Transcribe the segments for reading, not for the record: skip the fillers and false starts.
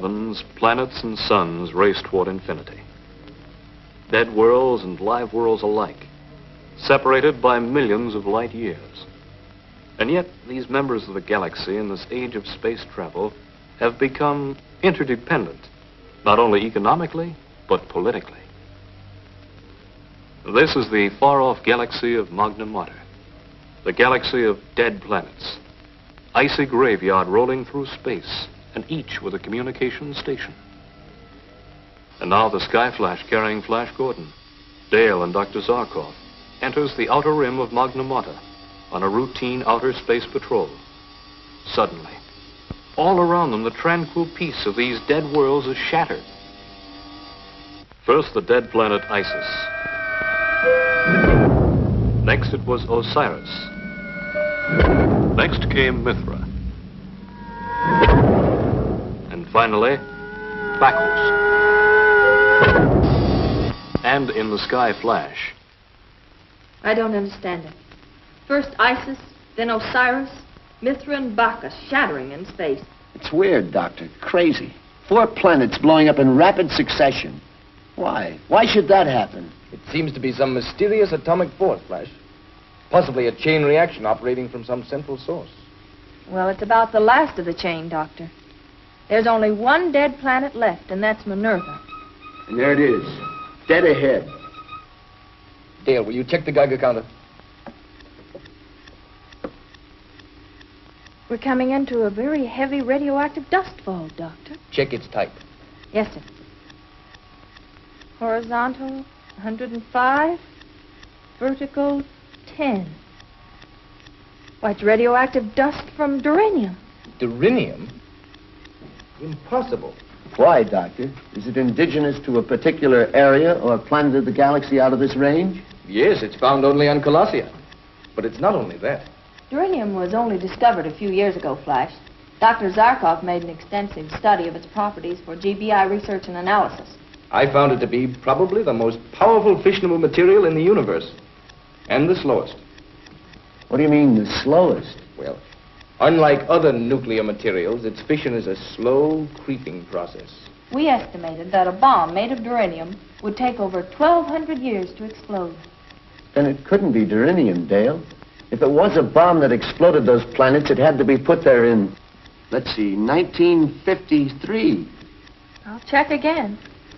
heavens, planets and suns race toward infinity. Dead worlds and live worlds alike, separated by millions of light years. And yet, these members of the galaxy in this age of space travel have become interdependent, not only economically, but politically. This is the far-off galaxy of Magna Mater, the galaxy of dead planets, icy graveyard rolling through space, and each with a communication station. And now the Skyflash carrying Flash Gordon, Dale and Dr. Zarkov enters the outer rim of Magna Mater on a routine outer space patrol. Suddenly, all around them, the tranquil peace of these dead worlds is shattered. First, the dead planet Isis. Next, it was Osiris. Next came Mithra. And finally, Bacchus. And in the Sky Flash. I don't understand it. First Isis, then Osiris, Mithra and Bacchus shattering in space. It's weird, Doctor. Crazy. 4 planets blowing up in rapid succession. Why? Why should that happen? It seems to be some mysterious atomic force, Flash. Possibly a chain reaction operating from some central source. Well, it's about the last of the chain, Doctor. There's only one dead planet left, and that's Minerva. And there it is. Dead ahead. Dale, will you check the Geiger counter? We're coming into a very heavy radioactive dust fall, Doctor. Check its type. Yes, sir. Horizontal, 105. Vertical, 10. Why, it's radioactive dust from Duranium. Duranium? Impossible. Why, Doctor? Is it indigenous to a particular area or planet of the galaxy out of this range? Yes, it's found only on Colossia. But it's not only that. Duranium was only discovered a few years ago, Flash. Dr. Zarkov made an extensive study of its properties for GBI research and analysis. I found it to be probably the most powerful fissionable material in the universe. And the slowest. What do you mean, the slowest? Well, unlike other nuclear materials, its fission is a slow, creeping process. We estimated that a bomb made of duranium would take over 1,200 years to explode. Then it couldn't be duranium, Dale. If it was a bomb that exploded those planets, it had to be put there in, let's see, 1953. I'll check again.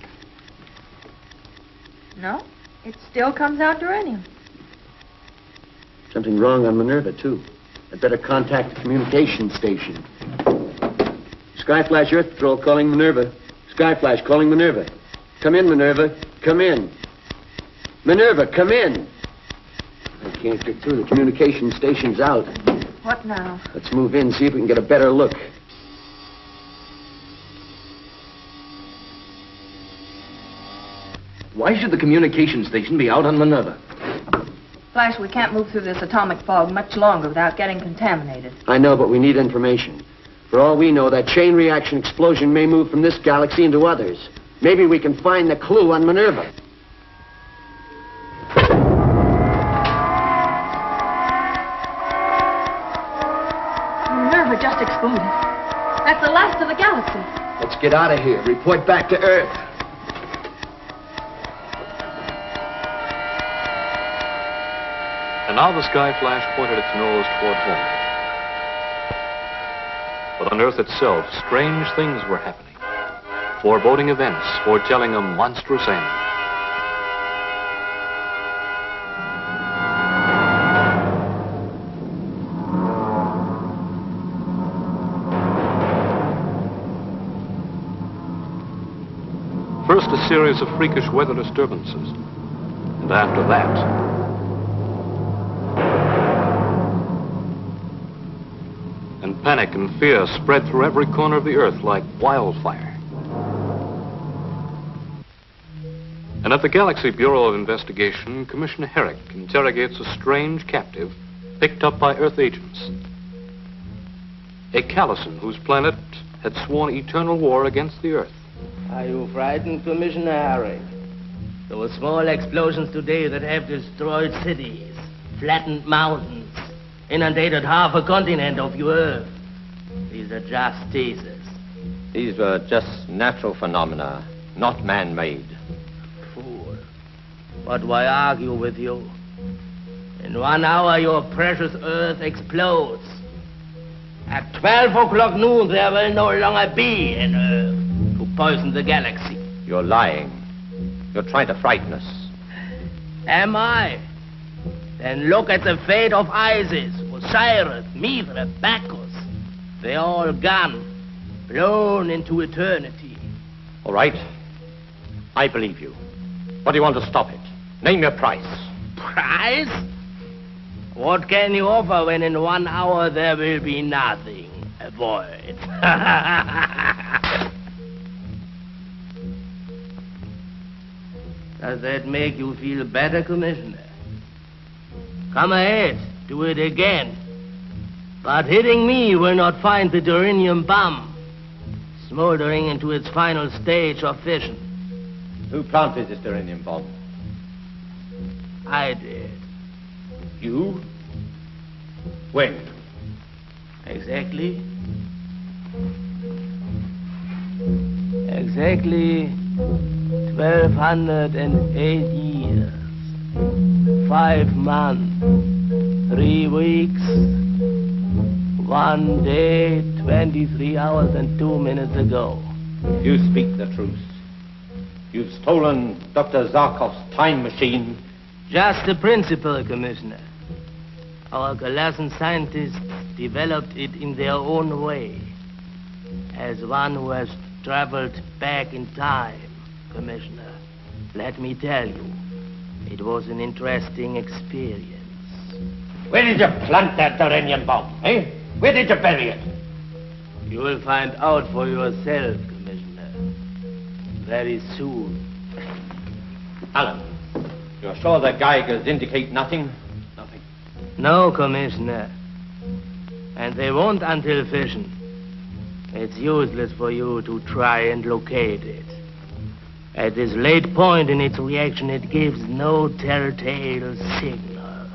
No, it still comes out duranium. Something wrong on Minerva, too. I'd better contact the communication station. Skyflash Earth Patrol calling Minerva. Skyflash calling Minerva. Come in, Minerva. Come in. Minerva, come in. I can't get through. The communication station's out. What now? Let's move in, see if we can get a better look. Why should the communication station be out on Minerva? Flash, we can't move through this atomic fog much longer without getting contaminated. I know, but we need information. For all we know, that chain reaction explosion may move from this galaxy into others. Maybe we can find the clue on Minerva. Minerva just exploded. That's the last of the galaxy. Let's get out of here. Report back to Earth. And now the Skyflash pointed its nose toward home. But on Earth itself, strange things were happening. Foreboding events foretelling a monstrous end. First, a series of freakish weather disturbances. And after that, and panic and fear spread through every corner of the Earth like wildfire. And at the Galaxy Bureau of Investigation, Commissioner Herrick interrogates a strange captive picked up by Earth agents. A Callison whose planet had sworn eternal war against the Earth. Are you frightened, Commissioner Herrick? There were small explosions today that have destroyed cities, flattened mountains, inundated half a continent of your Earth. These are just teasers. These were just natural phenomena, not man-made. Fool. But why argue with you? In 1 hour, your precious Earth explodes. At 12 o'clock noon, there will no longer be an Earth to poison the galaxy. You're lying. You're trying to frighten us. Am I? Then look at the fate of Isis, Osiris, Mithra, Bacchus. They're all gone, blown into eternity. All right. I believe you. What do you want to stop it? Name your price. Price? What can you offer when in 1 hour there will be nothing? A void. Does that make you feel better, Commissioner? Come ahead, do it again. But hitting me will not find the duranium bomb smoldering into its final stage of fission. Who planted this duranium bomb? I did. You? When? Exactly 1,208 years, 5 months, 3 weeks, 1 day, 23 hours and 2 minutes ago. You speak the truth. You've stolen Dr. Zarkov's time machine. Just the principle, Commissioner. Our Galassan scientists developed it in their own way. As one who has traveled back in time, Commissioner, let me tell you, it was an interesting experience. Where did you plant that duranium bomb, eh? Where did you bury it? You will find out for yourself, Commissioner, very soon. Alan, you're sure the Geigers indicate nothing? Nothing. No, Commissioner. And they won't until fission. It's useless for you to try and locate it. At this late point in its reaction, it gives no telltale signal.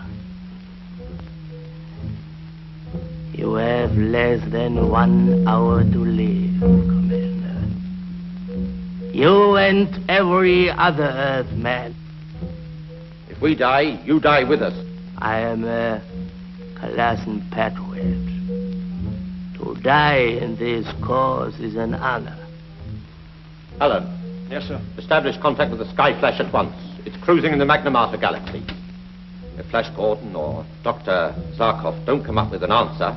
You have less than 1 hour to live, Commissioner. You and every other Earthman. If we die, you die with us. I am a Galassan patriot. To die in this cause is an honor. Alan. Yes, sir. Establish contact with the Skyflash at once. It's cruising in the Magna Mater galaxy. If Flash Gordon or Dr. Zarkov don't come up with an answer...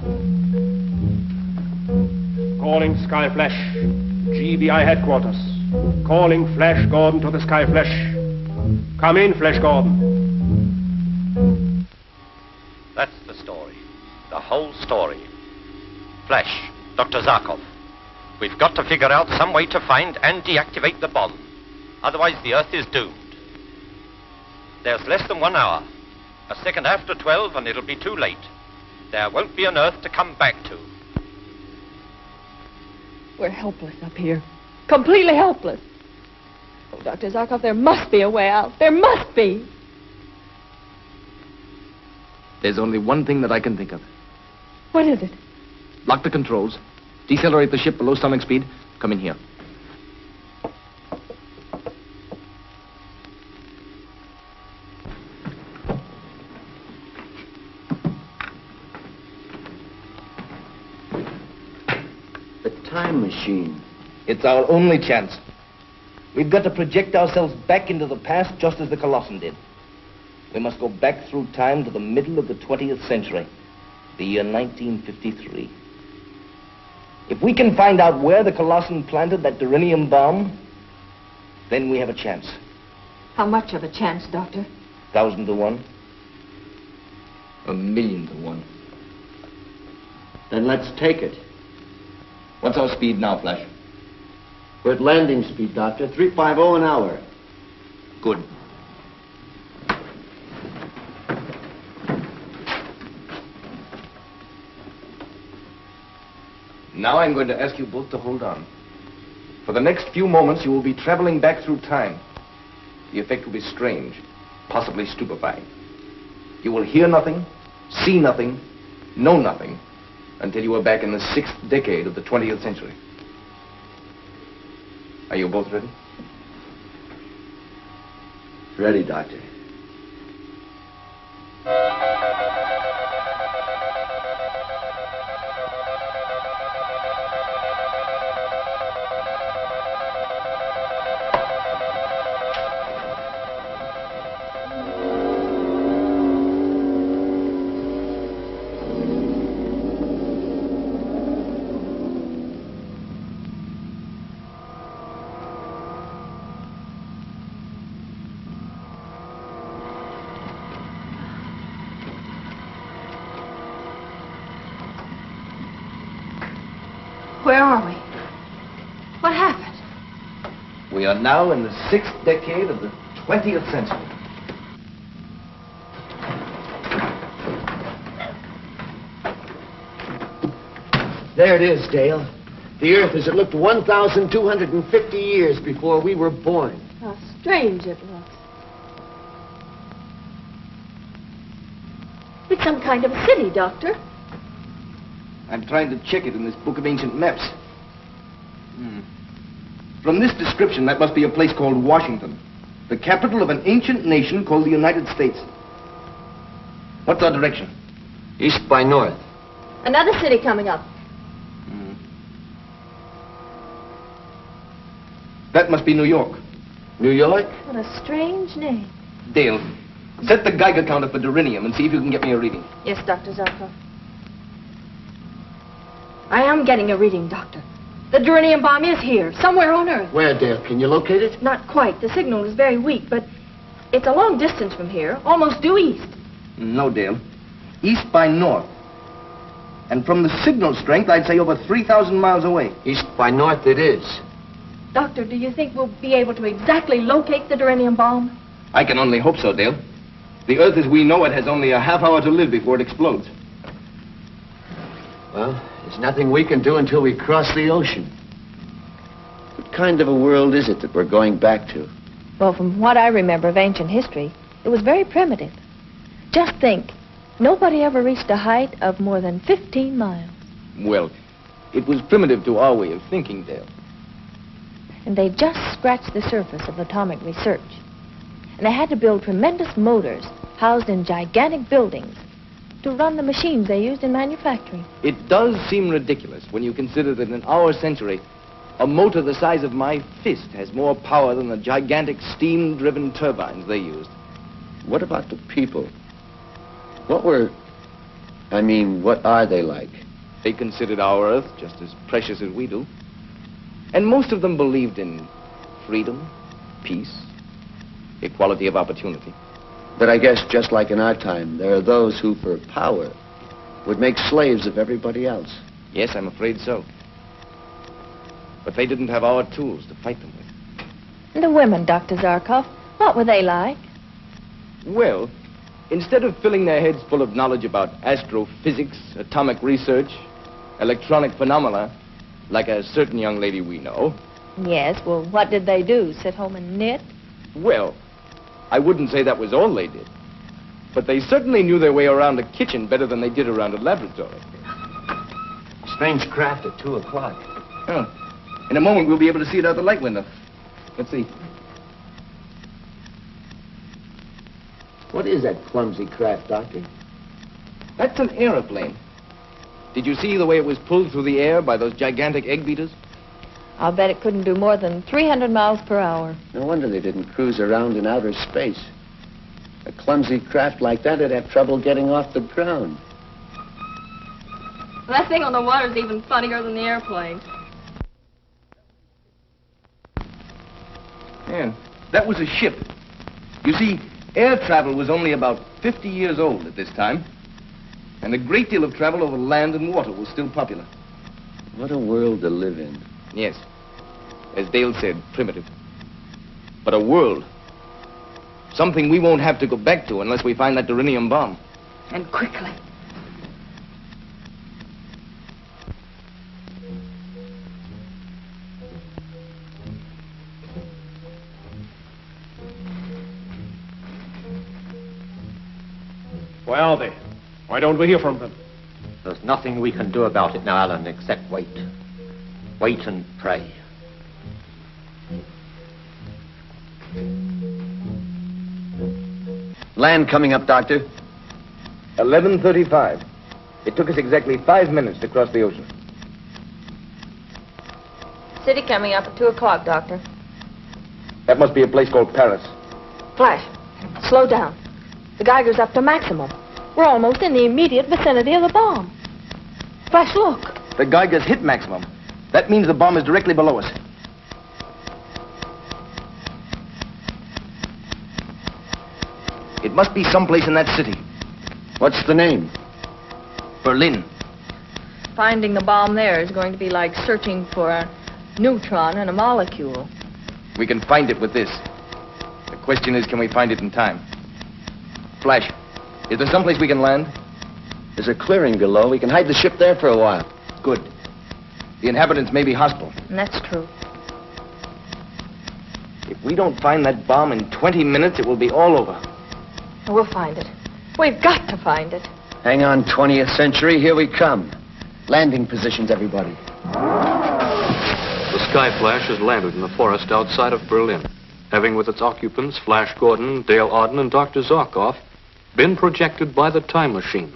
Calling Skyflash. GBI headquarters. Calling Flash Gordon to the Skyflash. Come in, Flash Gordon. That's the story. The whole story. Flash, Dr. Zarkov. We've got to figure out some way to find and deactivate the bomb. Otherwise, the Earth is doomed. There's less than 1 hour. A second after 12, and it'll be too late. There won't be an Earth to come back to. We're helpless up here. Completely helpless. Oh, Dr. Zarkov, there must be a way out. There must be. There's only one thing that I can think of. What is it? Lock the controls. Decelerate the ship below sonic speed. Come in here. The time machine. It's our only chance. We've got to project ourselves back into the past just as the Colossan did. We must go back through time to the middle of the 20th century, the year 1953. If we can find out where the Colossan planted that duranium bomb, then we have a chance. How much of a chance, Doctor? 1,000 to 1. 1,000,000 to 1. Then let's take it. What's our speed now, Flash? We're at landing speed, Doctor. 350 an hour. Good. Now I'm going to ask you both to hold on. For the next few moments, you will be traveling back through time. The effect will be strange, possibly stupefying. You will hear nothing, see nothing, know nothing, until you are back in the 6th decade of the 20th century. Are you both ready? Ready, Doctor. Where are we? What happened? We are now in the 6th decade of the 20th century. There it is, Dale. The Earth as it looked 1,250 years before we were born. How strange it looks. It's some kind of a city, Doctor. I'm trying to check it in this book of ancient maps. From this description, that must be a place called Washington, the capital of an ancient nation called the United States. What's our direction? East by north. Another city coming up. That must be New York. New York? What a strange name. Dale, set the Geiger counter for Durinium and see if you can get me a reading. Yes, Dr. Zarkov. I am getting a reading, Doctor. The Durinium bomb is here, somewhere on Earth. Where, Dale? Can you locate it? Not quite. The signal is very weak, but it's a long distance from here, almost due east. No, Dale. East by north. And from the signal strength, I'd say over 3,000 miles away. East by north it is. Doctor, do you think we'll be able to exactly locate the Durinium bomb? I can only hope so, Dale. The Earth as we know it has only a half hour to live before it explodes. Well, there's nothing we can do until we cross the ocean. What kind of a world is it that we're going back to? Well, from what I remember of ancient history, it was very primitive. Just think, nobody ever reached a height of more than 15 miles. Well, it was primitive to our way of thinking, Dale. And they just scratched the surface of atomic research. And they had to build tremendous motors housed in gigantic buildings to run the machines they used in manufacturing. It does seem ridiculous when you consider that in our century, a motor the size of my fist has more power than the gigantic steam-driven turbines they used. What about the people? What are they like? They considered our Earth just as precious as we do. And most of them believed in freedom, peace, equality of opportunity. But I guess just like in our time, there are those who, for power, would make slaves of everybody else. Yes, I'm afraid so. But they didn't have our tools to fight them with. And the women, Dr. Zarkov, what were they like? Well, instead of filling their heads full of knowledge about astrophysics, atomic research, electronic phenomena, like a certain young lady we know. Yes, well, what did they do? Sit home and knit? Well, I wouldn't say that was all they did. But they certainly knew their way around a kitchen better than they did around a laboratory. Strange craft at 2 o'clock. Oh. In a moment, we'll be able to see it out the light window. Let's see. What is that clumsy craft, Doctor? That's an aeroplane. Did you see the way it was pulled through the air by those gigantic egg beaters? I'll bet it couldn't do more than 300 miles per hour. No wonder they didn't cruise around in outer space. A clumsy craft like that would have trouble getting off the ground. Well, that thing on the water is even funnier than the airplane. Yeah, that was a ship. You see, air travel was only about 50 years old at this time. And a great deal of travel over land and water was still popular. What a world to live in. Yes. As Dale said, primitive. But a world. Something we won't have to go back to unless we find that Durinium bomb. And quickly. Where are they? Why don't we hear from them? There's nothing we can do about it now, Alan, except wait. Wait and pray. Land coming up, Doctor. 11:35. It took us exactly 5 minutes to cross the ocean. City coming up at 2 o'clock, Doctor. That must be a place called Paris. Flash, slow down. The Geiger's up to maximum. We're almost in the immediate vicinity of the bomb. Flash, look. The Geiger's hit maximum. That means the bomb is directly below us. It must be someplace in that city. What's the name? Berlin. Finding the bomb there is going to be like searching for a neutron in a molecule. We can find it with this. The question is, can we find it in time? Flash, is there someplace we can land? There's a clearing below. We can hide the ship there for a while. Good. The inhabitants may be hostile. And that's true. If we don't find that bomb in 20 minutes, it will be all over. We'll find it. We've got to find it. Hang on, 20th century. Here we come. Landing positions, everybody. The Sky Flash has landed in the forest outside of Berlin, having with its occupants, Flash Gordon, Dale Auden, and Dr. Zarkov, been projected by the time machine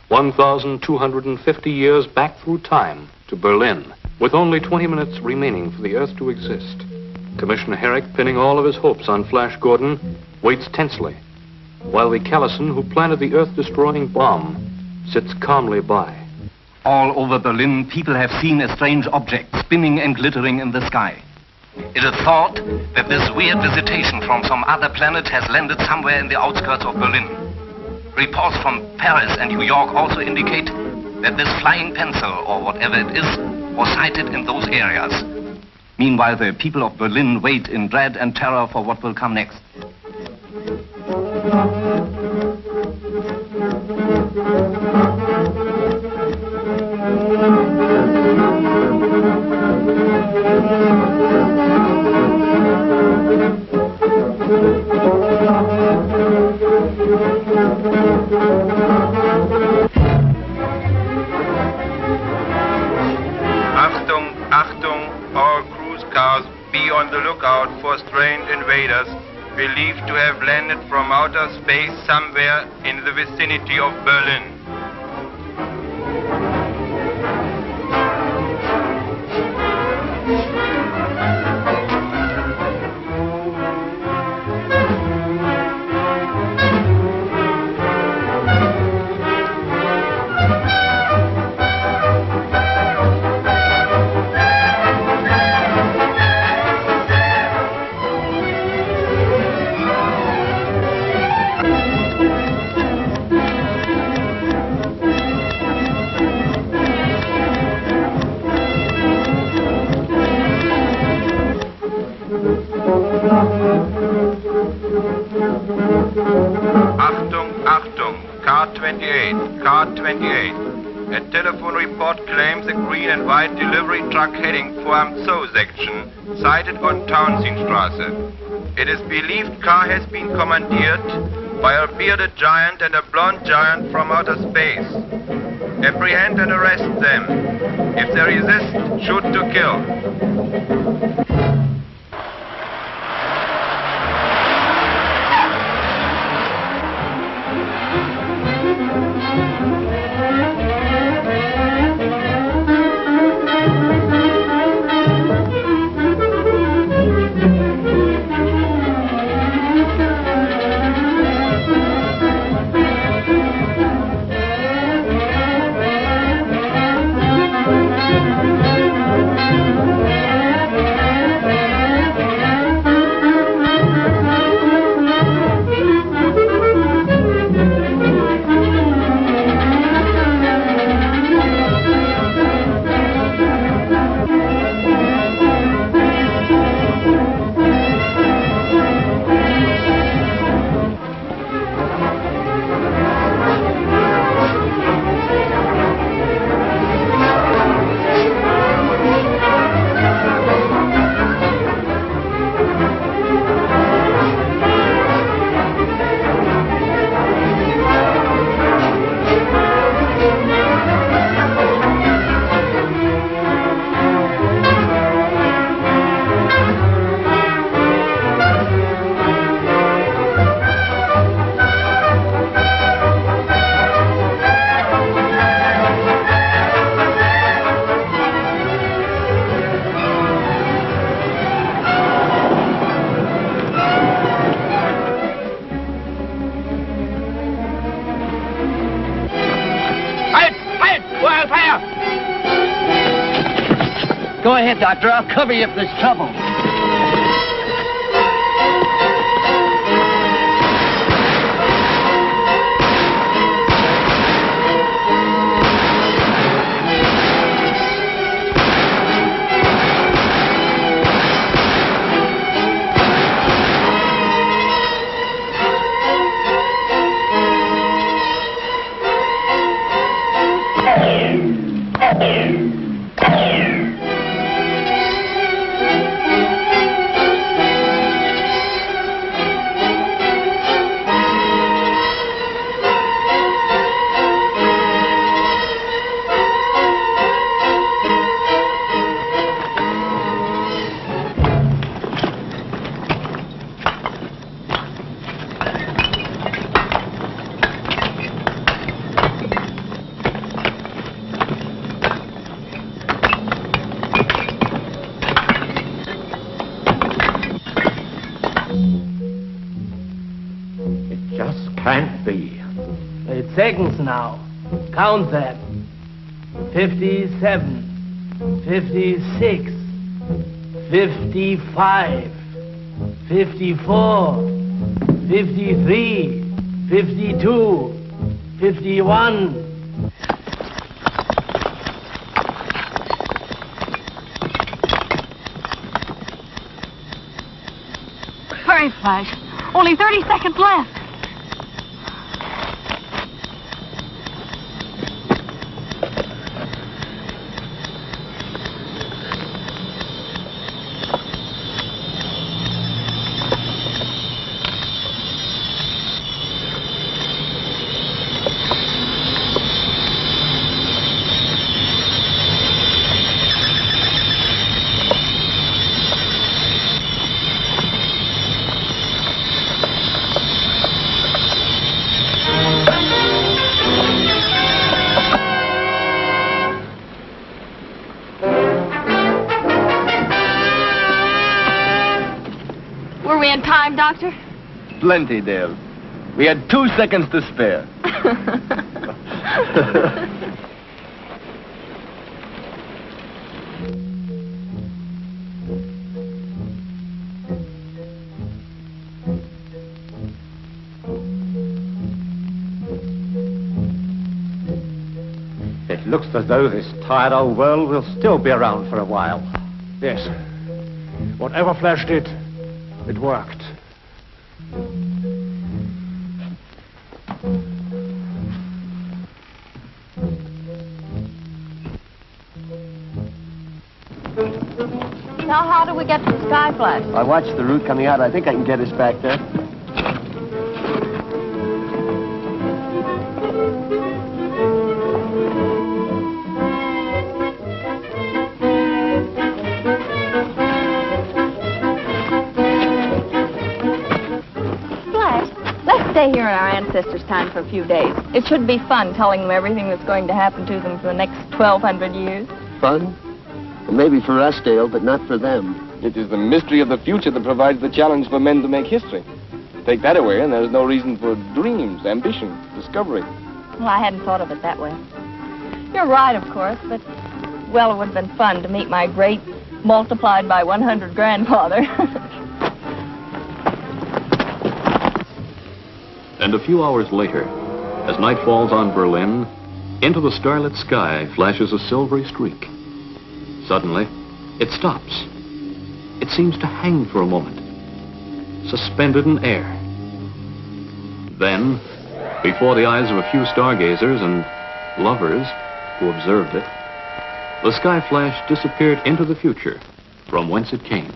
1,250 years back through time to Berlin, with only 20 minutes remaining for the Earth to exist. Commissioner Herrick, pinning all of his hopes on Flash Gordon, waits tensely, while Lee Callison, who planted the Earth-destroying bomb, sits calmly by. All over Berlin, people have seen a strange object spinning and glittering in the sky. It is thought that this weird visitation from some other planet has landed somewhere in the outskirts of Berlin. Reports from Paris and New York also indicate that this flying pencil, or whatever it is, was sighted in those areas. Meanwhile, the people of Berlin wait in dread and terror for what will come next. Achtung, Achtung, all cruise cars, be on the lookout for strange invaders believed to have landed from outer space somewhere in the vicinity of Berlin. Car 28. A telephone report claims a green and white delivery truck heading for Amzow section, sighted on Townsendstraße. It is believed car has been commandeered by a bearded giant and a blonde giant from outer space. Apprehend and arrest them. If they resist, shoot to kill. Go ahead, Doctor. I'll cover you if there's trouble. Can't be. 8 seconds now. Count them. 57, 56, 55, 54, 53, 52, 51. Hurry, Flash. Only 30 seconds left. Were we in time, Doctor? Plenty, Dale. We had 2 seconds to spare. It looks as though this tired old world will still be around for a while. Yes. Whatever Flash did, it worked. Now, how do we get to the Sky Flash? I watched the route coming out. I think I can get us back there. Stay here in our ancestors' time for a few days. It should be fun telling them everything that's going to happen to them for the next 1,200 years. Fun? Well, maybe for us, Dale, but not for them. It is the mystery of the future that provides the challenge for men to make history. Take that away, and there's no reason for dreams, ambition, discovery. Well, I hadn't thought of it that way. You're right, of course, but, well, it would have been fun to meet my great multiplied by 100 grandfather. And a few hours later, as night falls on Berlin, into the starlit sky flashes a silvery streak. Suddenly, it stops. It seems to hang for a moment, suspended in air. Then, before the eyes of a few stargazers and lovers who observed it, the sky flash disappeared into the future from whence it came.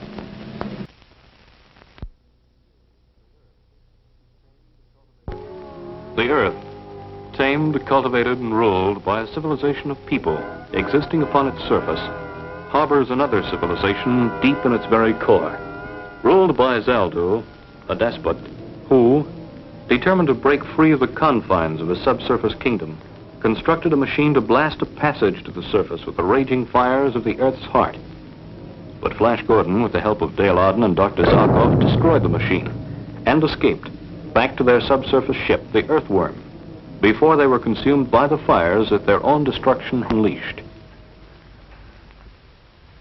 The Earth, tamed, cultivated, and ruled by a civilization of people existing upon its surface, harbors another civilization deep in its very core, ruled by Zaldu, a despot, who, determined to break free of the confines of his subsurface kingdom, constructed a machine to blast a passage to the surface with the raging fires of the Earth's heart. But Flash Gordon, with the help of Dale Arden and Dr. Zarkov, destroyed the machine and escaped back to their subsurface ship, the Earthworm, before they were consumed by the fires that their own destruction unleashed.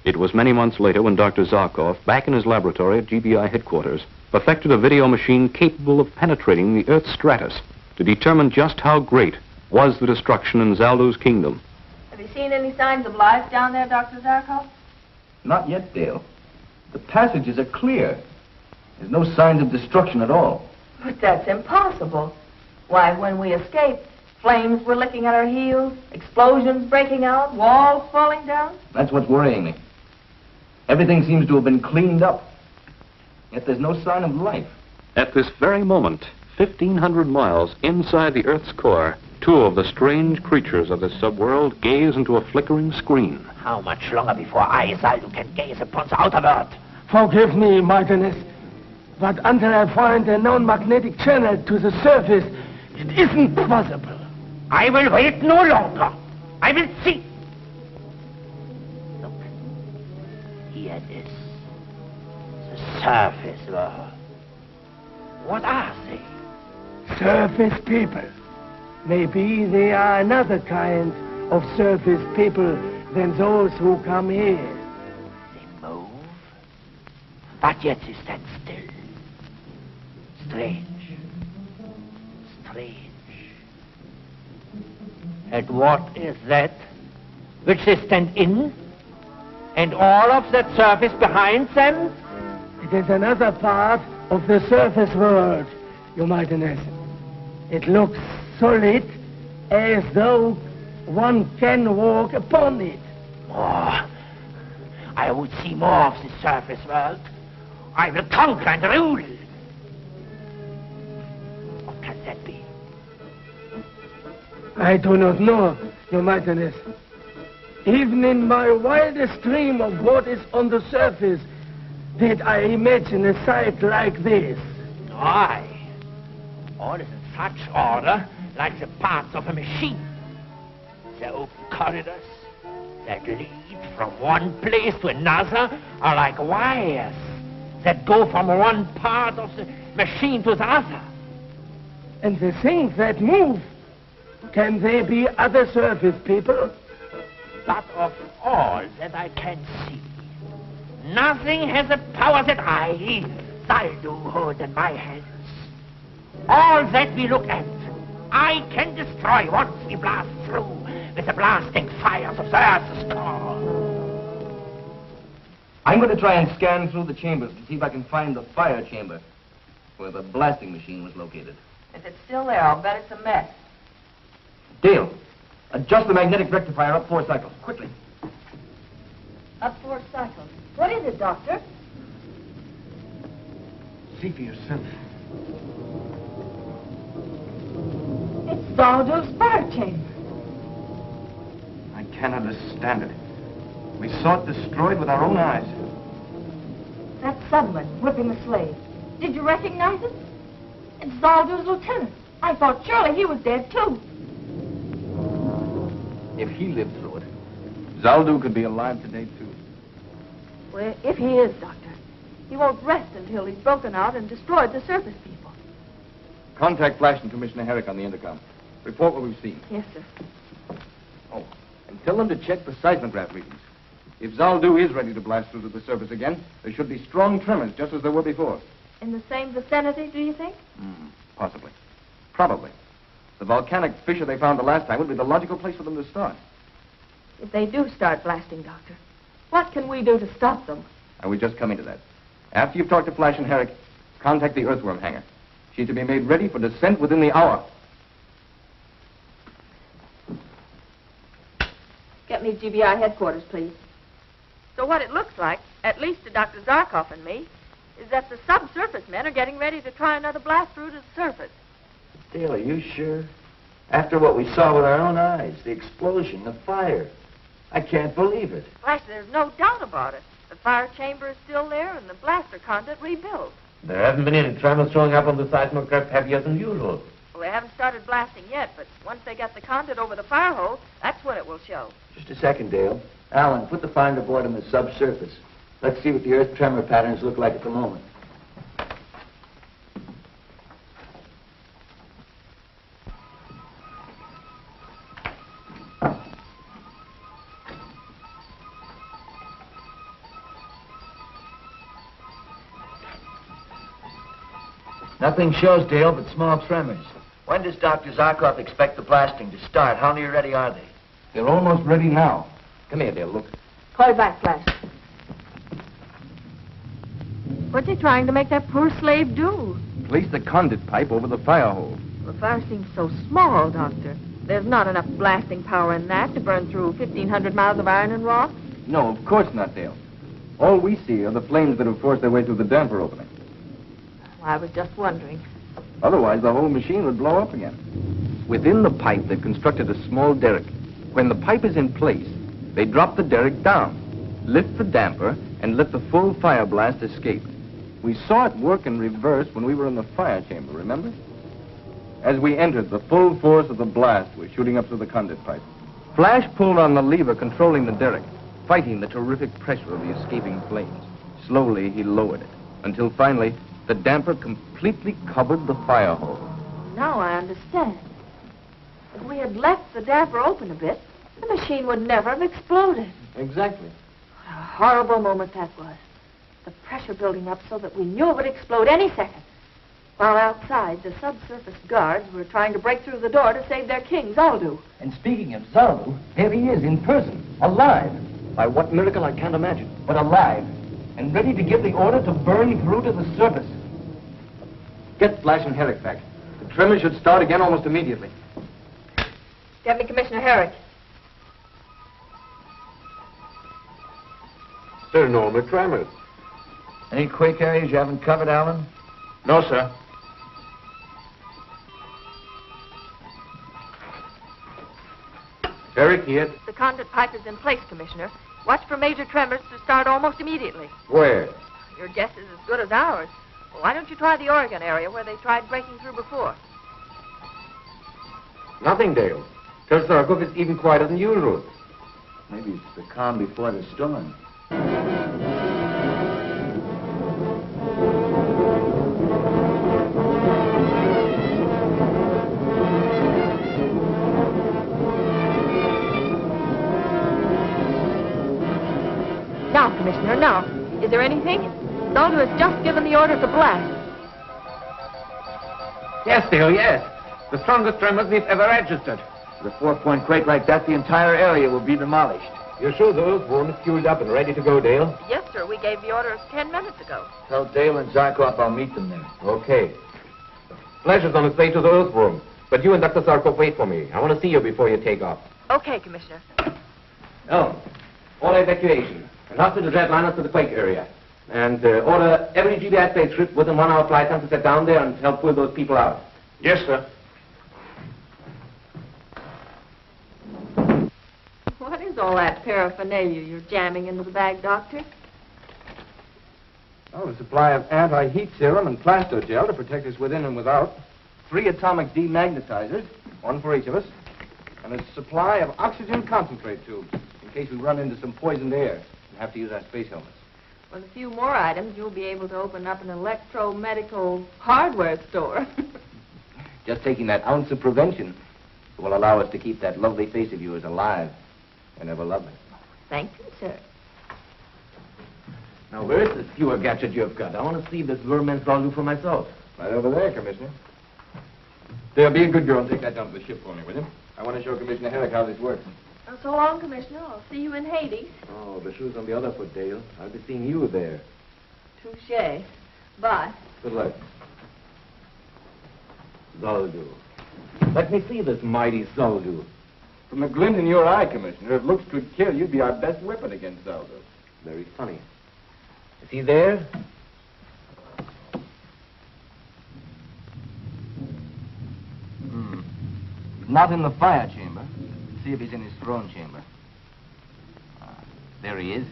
It was many months later when Dr. Zarkov, back in his laboratory at GBI headquarters, perfected a video machine capable of penetrating the Earth's stratus to determine just how great was the destruction in Zaldu's kingdom. Have you seen any signs of life down there, Dr. Zarkov? Not yet, Dale. The passages are clear. There's no signs of destruction at all. But that's impossible. Why, when we escaped, flames were licking at our heels, explosions breaking out, walls falling down. That's what's worrying me. Everything seems to have been cleaned up. Yet there's no sign of life. At this very moment, 1,500 miles inside the Earth's core, two of the strange creatures of the subworld gaze into a flickering screen. How much longer before I, Zaldu, can gaze upon the outer world? Forgive me, Martinez, but until I find a known magnetic channel to the surface, it isn't possible. I will wait no longer. I will see. Look. Here it is. The surface world. What are they? Surface people. Maybe they are another kind of surface people than those who come here. They move, but yet they stand still. Strange. Strange. And what is that which they stand in? And all of that surface behind them? It is another part of the surface world, Your Mightiness. It looks solid, as though one can walk upon it. More. I would see more of the surface world. I will conquer and rule. What can that be? I do not know, Your Mightiness. Even in my wildest dream of what is on the surface, did I imagine a sight like this. Aye. All is in such order, like the parts of a machine. The open corridors that lead from one place to another are like wires that go from one part of the machine to the other. And the things that move, can they be other surface people? But of all that I can see, nothing has the power that I, Zaldu, hold in my hands. All that we look at, I can destroy once we blast through with the blasting fires of the Earth's core. I'm going to try and scan through the chambers to see if I can find the fire chamber where the blasting machine was located. If it's still there, I'll bet it's a mess. Dale, adjust the magnetic rectifier up 4 cycles, quickly. Up 4 cycles. What is it, Doctor? See for yourself. It's Zaldu's fire chamber. I can't understand it. We saw it destroyed with our own eyes. That subman whipping the slave. Did you recognize it? It's Zaldu's lieutenant. I thought surely he was dead, too. If he lived through it, Zaldu could be alive today, too. Well, if he is, Doctor, he won't rest until he's broken out and destroyed the surface people. Contact Flash and Commissioner Herrick on the intercom. Report what we've seen. Yes, sir. Oh, and tell them to check the seismograph readings. If Zaldu is ready to blast through to the surface again, there should be strong tremors, just as there were before. In the same vicinity, do you think? Possibly. Probably. The volcanic fissure they found the last time would be the logical place for them to start. If they do start blasting, Doctor, what can we do to stop them? And we're just coming to that. After you've talked to Flash and Herrick, contact the earthworm hangar. She's to be made ready for descent within the hour. Get me GBI headquarters, please. So what it looks like, at least to Dr. Zarkov and me, is that the subsurface men are getting ready to try another blast through to the surface. Dale, are you sure? After what we saw with our own eyes, the explosion, the fire. I can't believe it. Flash, there's no doubt about it. The fire chamber is still there and the blaster conduit rebuilt. There haven't been any tremors showing up on the seismograph heavier than usual. Well, they haven't started blasting yet, but once they get the conduit over the fire hole, that's when it will show. Just a second, Dale. Alan, put the finder board on the subsurface. Let's see what the earth tremor patterns look like at the moment. Nothing shows, Dale, but small tremors. When does Dr. Zarkov expect the blasting to start? How near ready are they? They're almost ready now. Come here, Dale, look. Call back, Flash. What's he trying to make that poor slave do? Place the conduit pipe over the fire hole. The fire seems so small, Doctor. There's not enough blasting power in that to burn through 1,500 miles of iron and rock. No, of course not, Dale. All we see are the flames that have forced their way through the damper opening. I was just wondering. Otherwise, the whole machine would blow up again. Within the pipe, they've constructed a small derrick. When the pipe is in place, they drop the derrick down, lift the damper, and let the full fire blast escape. We saw it work in reverse when we were in the fire chamber, remember? As we entered, the full force of the blast was shooting up through the conduit pipe. Flash pulled on the lever controlling the derrick, fighting the terrific pressure of the escaping flames. Slowly, he lowered it, until finally, the damper completely covered the fire hole. Now I understand. If we had left the damper open a bit, the machine would never have exploded. Exactly. What a horrible moment that was. The pressure building up so that we knew it would explode any second. While outside, the subsurface guards were trying to break through the door to save their king, Zaldu. And speaking of Zaldu, there he is in person, alive. By what miracle I can't imagine, but alive. And ready to give the order to burn through to the surface. Get Flash and Herrick back. The tremors should start again almost immediately. Get me Commissioner Herrick. They're normal tremors. Any quake areas you haven't covered, Alan? No, sir. Herrick here. The conduit pipe is in place, Commissioner. Watch for major tremors to start almost immediately. Where? Your guess is as good as ours. Why don't you try the Oregon area where they tried breaking through before? Nothing, Dale. Tell Zarkov it's even quieter than usual. Maybe it's the calm before the storm. Now, Commissioner, now. Is there anything? Zaldu has just given the order to blast. Yes, Dale, yes. The strongest tremors we've ever registered. With a 4-point quake like that, the entire area will be demolished. You're sure the earthworm is fueled up and ready to go, Dale? Yes, sir. We gave the order 10 minutes ago. Tell Dale and Zarkov I'll meet them there. Okay. Flash is on his way to the earthworm, but you and Dr. Zarkov wait for me. I want to see you before you take off. Okay, Commissioner. Oh, all evacuation. And hospital jetliners to the quake area. And order every GBI spaceship within 1 hour flight time to set down there and help pull those people out. Yes, sir. What is all that paraphernalia you're jamming into the bag, Doctor? Oh, a supply of anti-heat serum and plastogel to protect us within and without. 3 atomic demagnetizers, 1 for each of us. And a supply of oxygen concentrate tubes, in case we run into some poisoned air and have to use our space helmets. With a few more items, you'll be able to open up an electromedical hardware store. Just taking that ounce of prevention will allow us to keep that lovely face of yours alive and ever lovely. Thank you, sir. Now, where's the skewer gadget you've got? I want to see this vermin Zaldu for myself. Right over there, Commissioner. There, be a good girl and take that down to the ship for me, will you? I want to show Commissioner Herrick how this works. So long, Commissioner. I'll see you in Hades. Oh, the shoe's on the other foot, Dale. I'll be seeing you there. Touché. Bye. Good luck. Zaldu. Let me see this mighty Zaldu. From the glint in your eye, Commissioner, if looks could kill, you'd be our best weapon against Zaldu. Very funny. Is he there? Not in the fire chamber. See if he's in his throne chamber. There he is.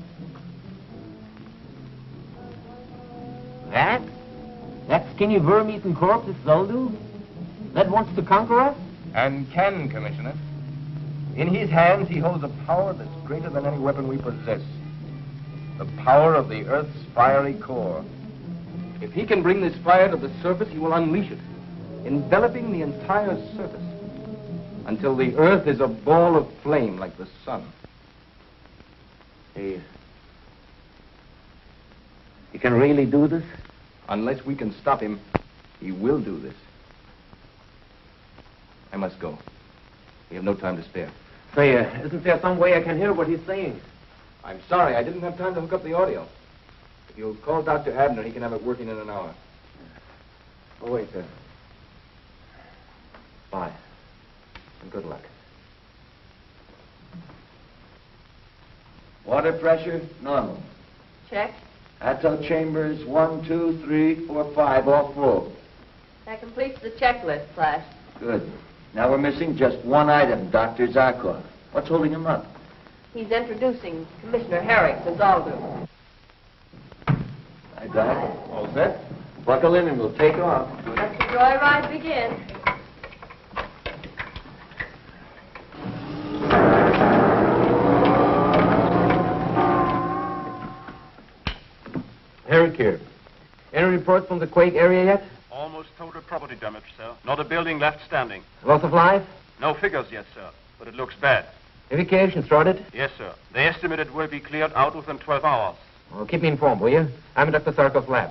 That skinny worm-eaten corpse is Zaldu? That wants to conquer us? And can, Commissioner. In his hands, he holds a power that's greater than any weapon we possess. The power of the Earth's fiery core. If he can bring this fire to the surface, he will unleash it, enveloping the entire surface, until the Earth is a ball of flame like the sun. He can really do this? Unless we can stop him. He will do this. I must go. We have no time to spare. Say, isn't there some way I can hear what he's saying? I'm sorry, I didn't have time to hook up the audio. If you'll call Dr. Abner, he can have it working in an hour. Oh, wait, sir. Bye. And good luck. Water pressure, normal. Check. Atto chambers, 1, 2, 3, 4, 5, all full. That completes the checklist, Flash. Good. Now we're missing just one item, Dr. Zarkov. What's holding him up? He's introducing Commissioner Herrick to Zaldu. Hi, Doc. All set? Buckle in and we'll take off. Let the joyride begin. Herrick here. Any report from the quake area yet? Almost total property damage, sir. Not a building left standing. Loss of life? No figures yet, sir, but it looks bad. Evacuation started? Yes, sir. They estimate it will be cleared out within 12 hours. Well, keep me informed, will you? I'm in Dr. Zarkov's lab.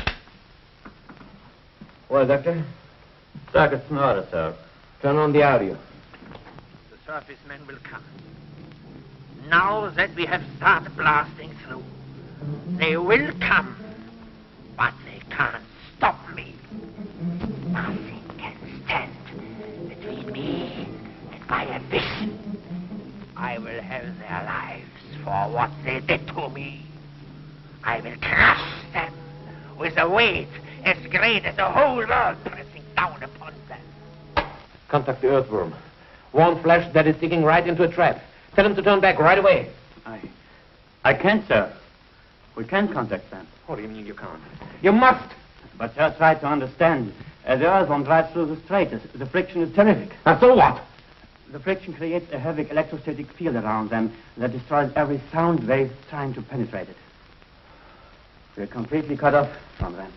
Well, Doctor? Circuit's in order, sir. Turn on the audio. The surface men will come. Now that we have started blasting through, they will come, but they can't stop me. Nothing can stand between me and my ambition. I will have their lives for what they did to me. I will crush them with a weight as great as the whole world pressing down upon them. Contact the earthworm. Warn Flash that it's digging right into a trap. Tell him to turn back right away. I can't, sir. We can't contact them. What do you mean you can't? You must! But sir, try to understand. As the earthworm drives through the strait, the friction is terrific. Now, so what? The friction creates a heavy electrostatic field around them that destroys every sound wave trying to penetrate it. We're completely cut off from them.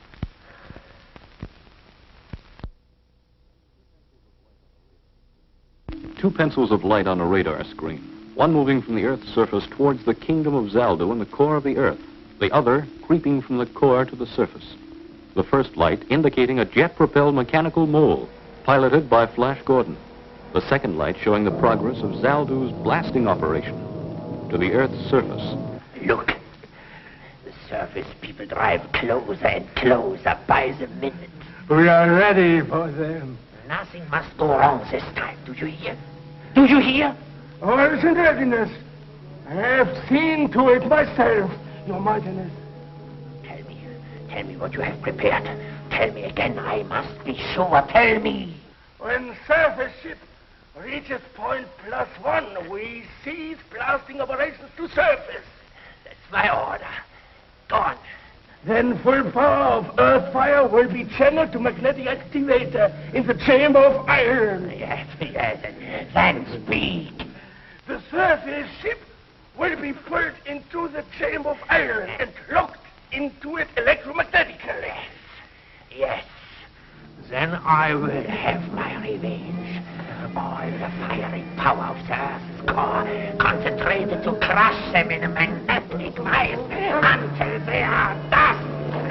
Two pencils of light on a radar screen. One moving from the Earth's surface towards the kingdom of Zaldu in the core of the Earth. The other creeping from the core to the surface. The first light indicating a jet-propelled mechanical mole piloted by Flash Gordon. The second light showing the progress of Zaldu's blasting operation to the Earth's surface. Look, the surface people drive closer and closer by the minute. We are ready for them. Nothing must go wrong this time. Do you hear? Do you hear? All is in readiness. I have seen to it myself, Your Mightiness. Tell me what you have prepared. Tell me again. I must be sure. Tell me. When surface ship reaches point +1, we cease blasting operations to surface. That's my order. Go on. Then full power of earth fire will be channeled to magnetic activator in the chamber of iron. Yes, and then speed. The surface ship will be pulled into the chamber of iron and locked into it electromagnetically. Yes. Then I will have my revenge. All the fiery power of the Earth's core concentrated to crush them in a magnetic vice until they are dust.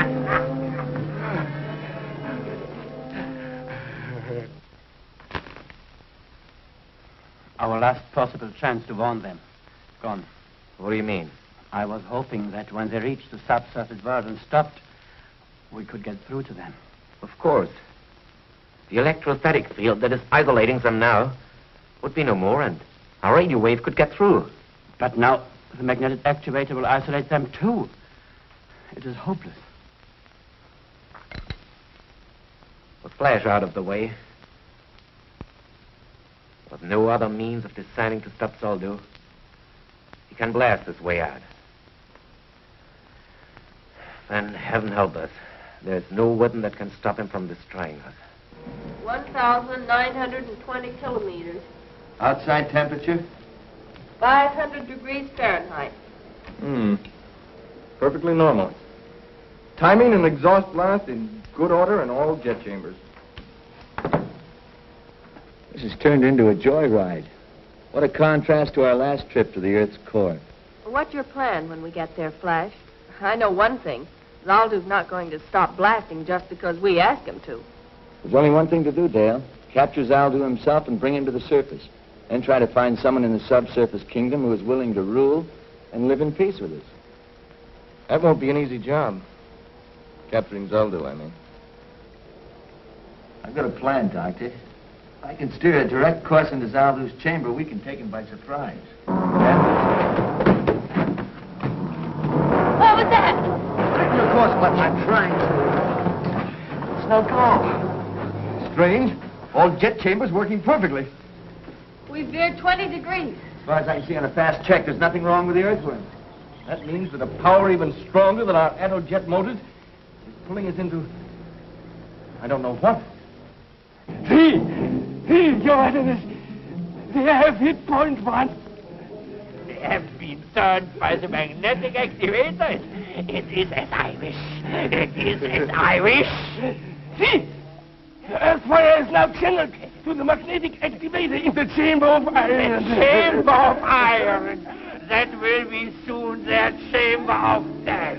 Our last possible chance to warn them. Gone. What do you mean? I was hoping that when they reached the subsurface world and stopped, we could get through to them. Of course. The electrostatic field that is isolating them now would be no more, and our radio wave could get through. But now the magnetic activator will isolate them too. It is hopeless. With Flash out of the way, with no other means of deciding to stop Zaldu, he can blast his way out. Then heaven help us, there's no weapon that can stop him from destroying us. 1,920 kilometers. Outside temperature? 500 degrees Fahrenheit. Perfectly normal. Timing and exhaust blast in good order in all jet chambers. This has turned into a joyride. What a contrast to our last trip to the Earth's core. What's your plan when we get there, Flash? I know one thing. Zaldu's not going to stop blasting just because we ask him to. There's only one thing to do, Dale. Capture Zaldu himself and bring him to the surface. Then try to find someone in the subsurface kingdom who is willing to rule and live in peace with us. That won't be an easy job. Capturing Zaldu, I mean. I've got a plan, Doctor. If I can steer a direct course into Zaldu's chamber, we can take him by surprise. What was that? Of course, but I'm trying to. It's no go. Strange. All jet chambers working perfectly. We veered 20 degrees. As far as I can see on a fast check, there's nothing wrong with the earthworm. That means that a power even stronger than our aerojet motors is pulling us into... I don't know what. See, Your Highness, they have hit point 1. They have been turned by the magnetic activators. It is as I wish. It is as I wish. See, the Earthfire is now channeled to the magnetic activator in the Chamber of Iron. The Chamber of Iron. That will be soon their Chamber of Death.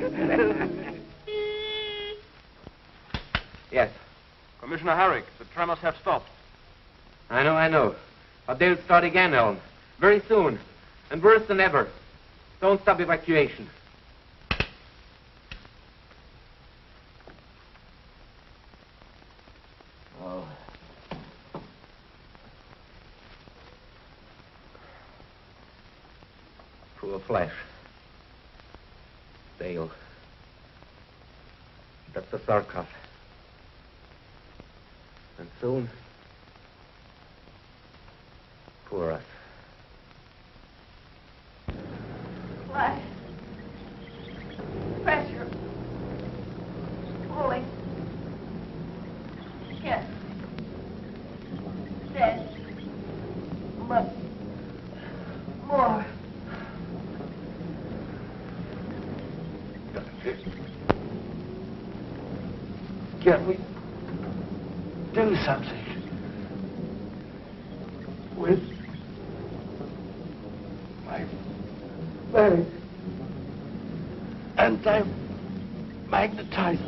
Yes. Commissioner Herrick, the tremors have stopped. I know. But they'll start again, Elm. Very soon. And worse than ever. Don't stop evacuation. Oh. Poor Flash. Dale. Dr. Zarkov. And soon, poor us. Flash. Pressure. Pulling. Yes. Dead. But more. Can we do something with my very anti-magnetizer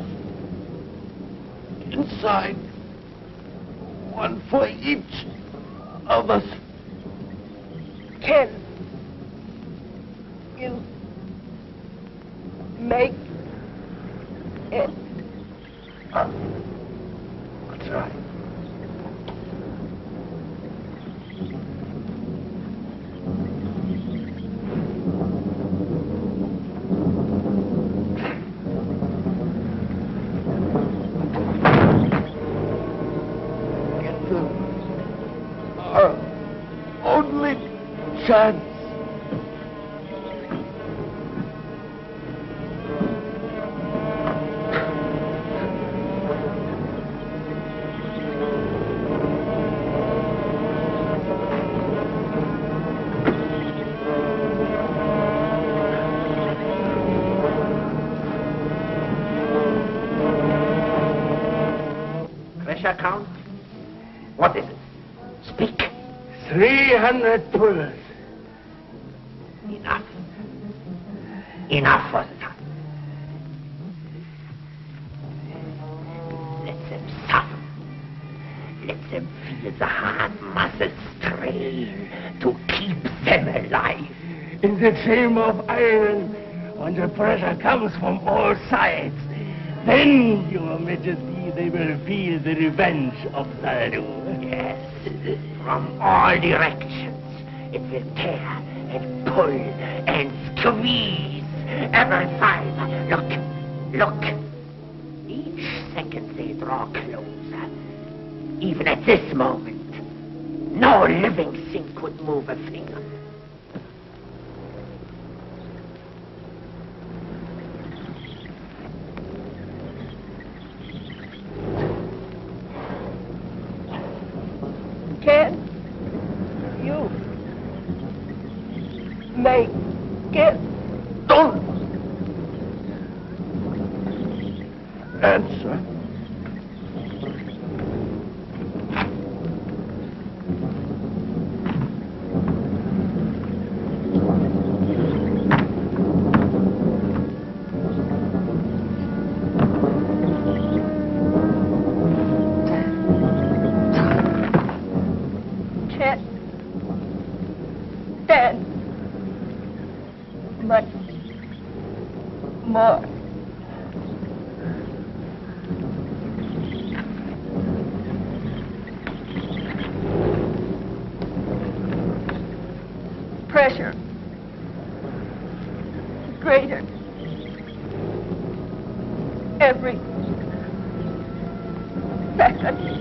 inside one for each of us? Can you make it? That's right. It's our only chance. Count? What is it? Speak. 300 pullers. Enough. Enough for the time. Let them suffer. Let them feel the hard muscle strain to keep them alive. In the Chamber of Iron, when the pressure comes from all sides, then, Your Majesty, they will feel the revenge of Zaldu. Yes, from all directions. It will tear and pull and squeeze every fiber. Look. Each second they draw closer. Even at this moment, no living thing could move a finger. Can you make it? Don't answer. more. Pressure. Greater. Every second.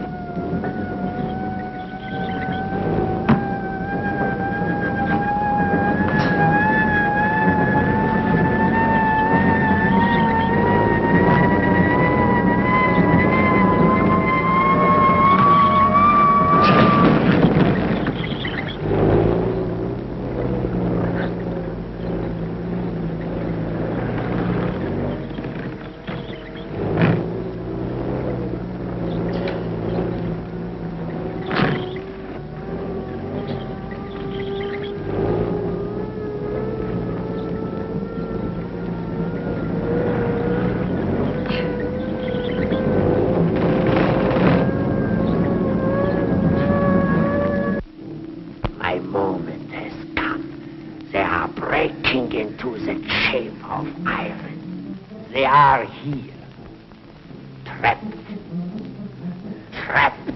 They are here. Trapped. Trapped.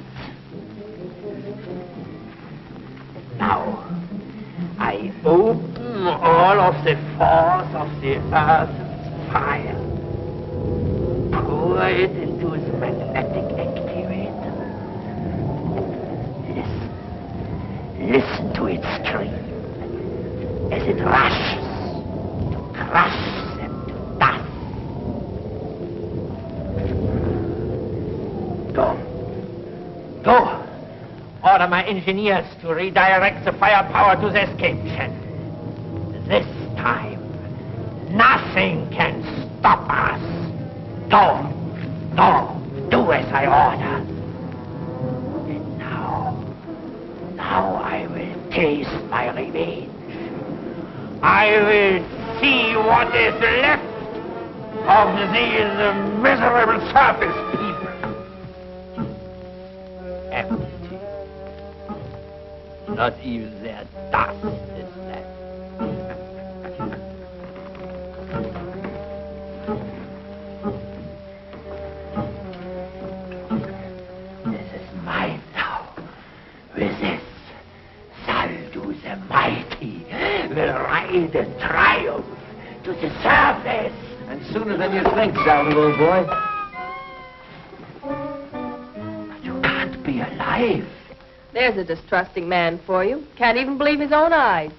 Now, I open all of the force of the earth's fire. Pour it into the magnetic activator. Listen to it scream as it rushes to crush them to dust. Go. Order my engineers to redirect the firepower to the escape channel. This time, nothing can stop us. Go. Do as I order. And now I will taste my revenge. I will see what is left of these miserable surface people. Empty. Not even their dust is left. This is mine now. With this, Zaldu the Mighty will ride in triumph to the surface. And sooner than you think, Zaldu, old boy. But you can't be alive. There's a distrusting man for you. Can't even believe his own eyes.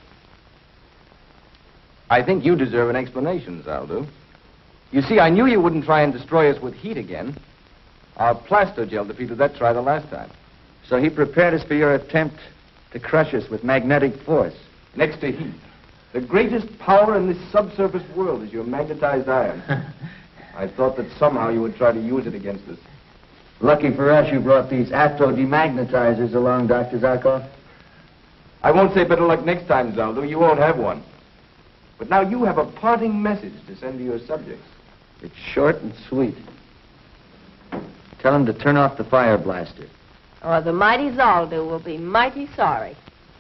I think you deserve an explanation, Zaldu. You see, I knew you wouldn't try and destroy us with heat again. Our plastogel defeated that try the last time. So he prepared us for your attempt to crush us with magnetic force. Next to heat. The greatest power in this subsurface world is your magnetized iron. I thought that somehow you would try to use it against us. Lucky for us you brought these atto-demagnetizers along, Dr. Zarkov. I won't say better luck next time, Zaldu. You won't have one. But now you have a parting message to send to your subjects. It's short and sweet. Tell them to turn off the fire blaster. Or the mighty Zaldu will be mighty sorry.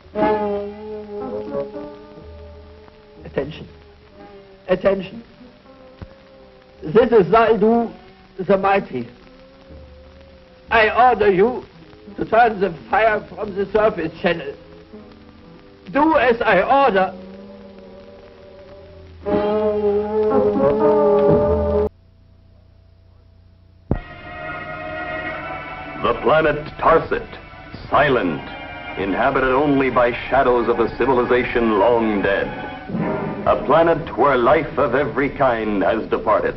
Attention. Attention. This is Zaldu the Mighty. I order you to turn the fire from the surface channel. Do as I order. The planet Tarset, silent, inhabited only by shadows of a civilization long dead. A planet where life of every kind has departed.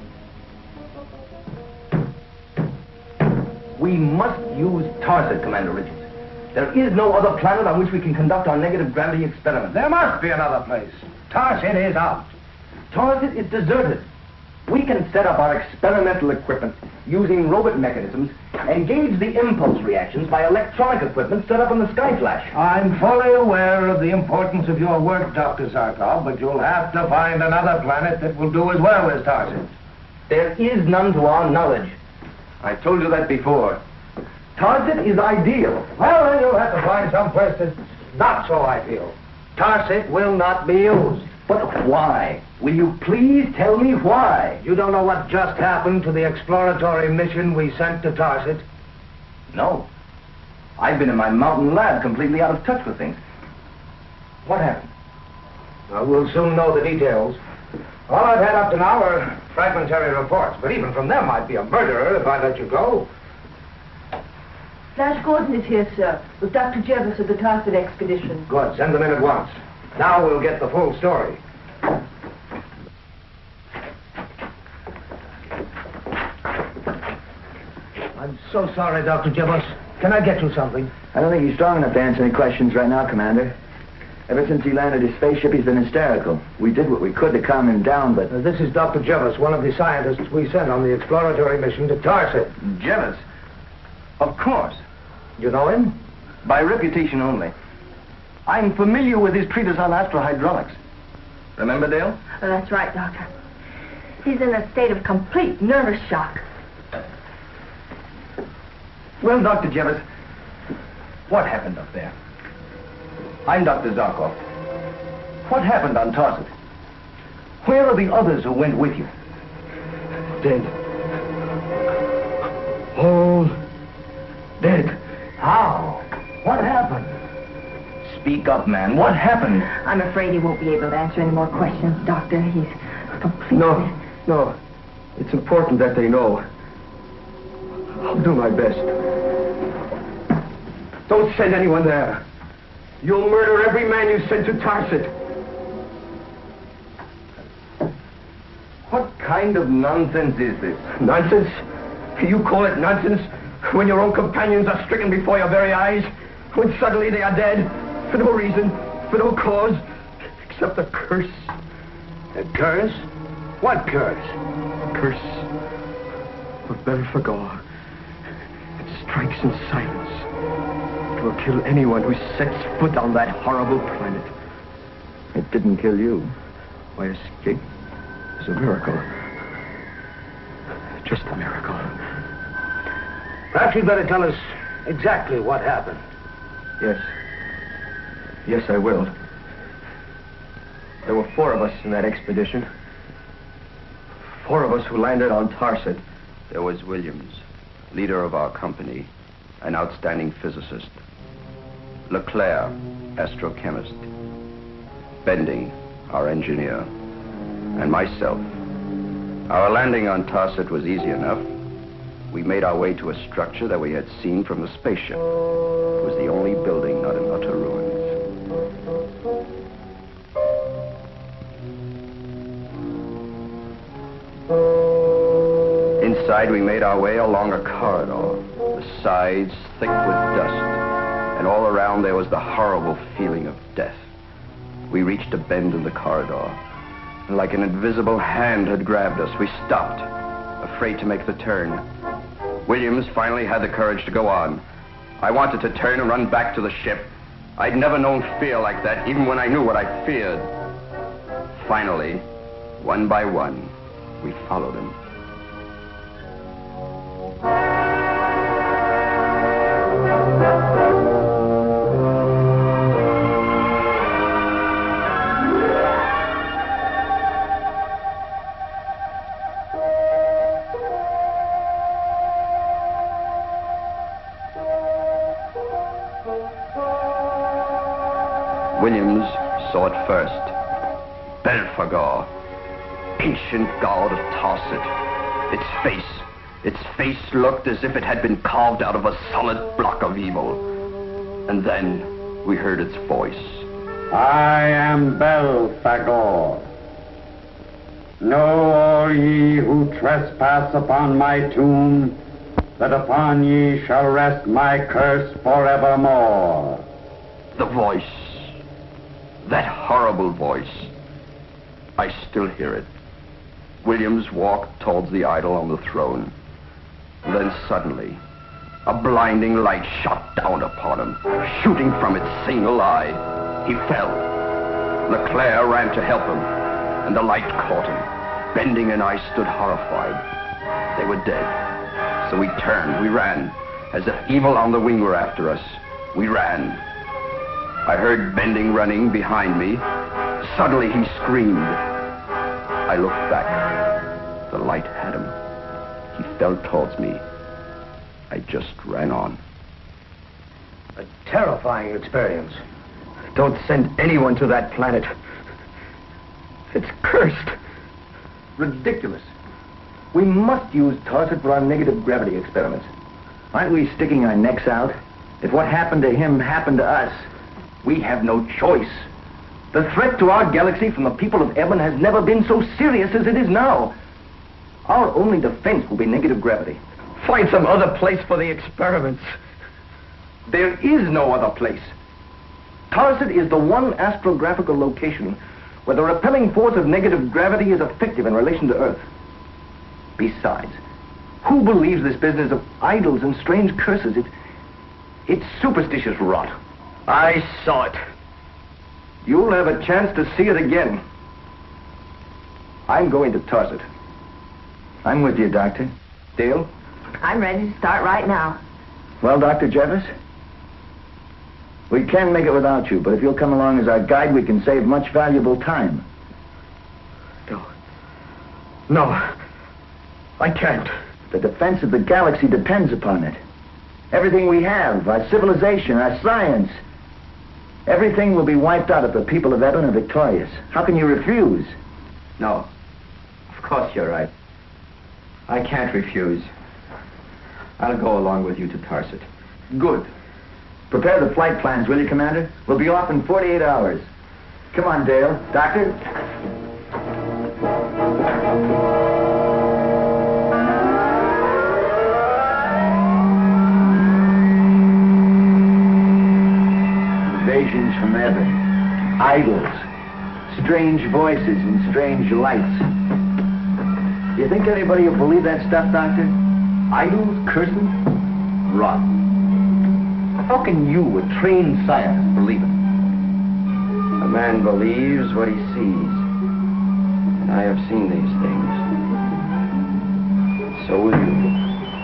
We must use Tarset, Commander Richards. There is no other planet on which we can conduct our negative gravity experiments. There must be another place. Tarset is out. Tarset is deserted. We can set up our experimental equipment using robot mechanisms and gauge the impulse reactions by electronic equipment set up on the Skyflash. I'm fully aware of the importance of your work, Dr. Zarkov, but you'll have to find another planet that will do as well as Tarset. There is none to our knowledge. I told you that before. Tarset is ideal. Well, then you'll have to find some place that's not so ideal. Tarset will not be used. But why? Will you please tell me why? You don't know what just happened to the exploratory mission we sent to Tarset? No. I've been in my mountain lab completely out of touch with things. What happened? Well, we'll soon know the details. All I've had up to now are fragmentary reports, but even from them I'd be a murderer if I let you go. Flash Gordon is here, sir, with Dr. Jervis of the Tarset expedition. Good, send them in at once. Now we'll get the full story. I'm so sorry, Dr. Jervis. Can I get you something? I don't think he's strong enough to answer any questions right now, Commander. Ever since he landed his spaceship, he's been hysterical. We did what we could to calm him down, but... This is Dr. Jervis, one of the scientists we sent on the exploratory mission to Tarset. Jervis? Of course. You know him? By reputation only. I'm familiar with his treatise on astrohydraulics. Remember, Dale? Oh, that's right, Doctor. He's in a state of complete nervous shock. Well, Dr. Jervis, what happened up there? I'm Dr. Zarkov. What happened on Tarset? Where are the others who went with you? Dead. All dead. How? What happened? Speak up, man. What happened? I'm afraid he won't be able to answer any more questions, Doctor. He's completely... No. It's important that they know. I'll do my best. Don't send anyone there. You'll murder every man you send to Tarset. What kind of nonsense is this? Nonsense? You call it nonsense when your own companions are stricken before your very eyes? When suddenly they are dead? For no reason, for no cause, except a curse. A curse? What curse? A curse of Belphegor. It strikes in silence. It will kill anyone who sets foot on that horrible planet. It didn't kill you. My escape is a miracle. Just a miracle. Perhaps you'd better tell us exactly what happened. Yes, I will. There were 4 of us in that expedition. 4 of us who landed on Tarset. There was Williams, leader of our company, an outstanding physicist. Leclerc, astrochemist. Bending, our engineer. And myself. Our landing on Tarset was easy enough. We made our way to a structure that we had seen from the spaceship. It was the only building not in utter ruins. Inside, we made our way along a corridor, the sides thick with dust, and all around there was the horrible feeling of death. We reached a bend in the corridor, and like an invisible hand had grabbed us, we stopped, afraid to make the turn. Williams finally had the courage to go on. I wanted to turn and run back to the ship. I'd never known fear like that, even when I knew what I feared. Finally, one by one, we followed him. Williams saw it first. Belphegor, ancient god of Tarset. Its face looked as if it had been carved out of a solid block of evil. And then we heard its voice. I am Belphegor. Know all ye who trespass upon my tomb, that upon ye shall rest my curse forevermore. The voice. That horrible voice. I still hear it. Williams walked towards the idol on the throne. Then suddenly, a blinding light shot down upon him, shooting from its single eye. He fell. Leclerc ran to help him, and the light caught him. Bending and I stood horrified. They were dead. So we turned, we ran, as if evil on the wing were after us. We ran. I heard Bending running behind me, Suddenly he screamed. I looked back. The light had him. He fell towards me. I just ran on. A terrifying experience. Don't send anyone to that planet. It's cursed. Ridiculous. We must use Tarset for our negative gravity experiments. Aren't we sticking our necks out? If what happened to him happened to us, we have no choice. The threat to our galaxy from the people of Eben has never been so serious as it is now. Our only defense will be negative gravity. Find some other place for the experiments. There is no other place. Tarset is the one astrographical location where the repelling force of negative gravity is effective in relation to Earth. Besides, who believes this business of idols and strange curses? It's superstitious rot. I saw it. You'll have a chance to see it again. I'm going to Tarset. I'm with you, Doctor. Dale? I'm ready to start right now. Well, Dr. Jeffers? We can make it without you, but if you'll come along as our guide, we can save much valuable time. No, I can't. The defense of the galaxy depends upon it. Everything we have, our civilization, our science, everything will be wiped out if the people of Eben are victorious. How can you refuse? No, of course you're right. I can't refuse. I'll go along with you to Tarset. Good. Prepare the flight plans, will you, Commander? We'll be off in 48 hours. Come on, Dale. Doctor? Invasions from Eben. Idols. Strange voices and strange lights. Do you think anybody will believe that stuff, Doctor? Idols, curses, rot. How can you, a trained scientist, believe it? A man believes what he sees. And I have seen these things. So will you.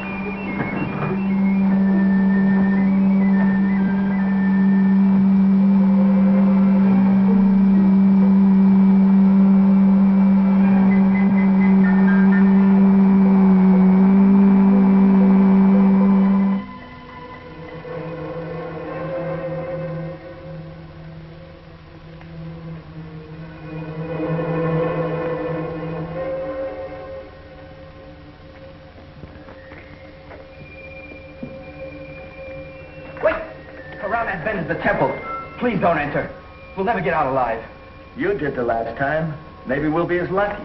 Please don't enter. We'll never get out alive. You did the last time. Maybe we'll be as lucky.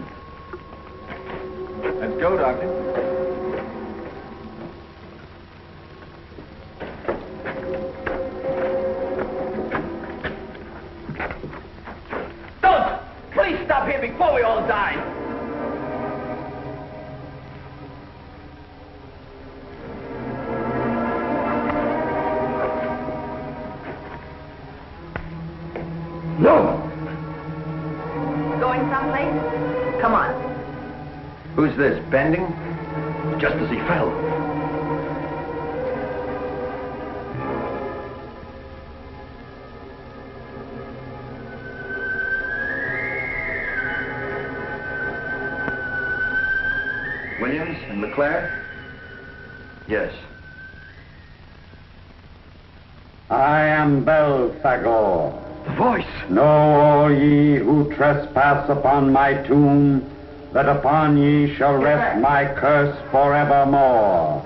Let's go, Doctor. Don't! Please stop here before we all die. No! Going someplace? Come on. Who's this, Bending? Just as he fell. Williams and Leclerc? Yes. I am Belphegor. The voice. Know all ye who trespass upon my tomb, that upon ye shall rest my curse forevermore.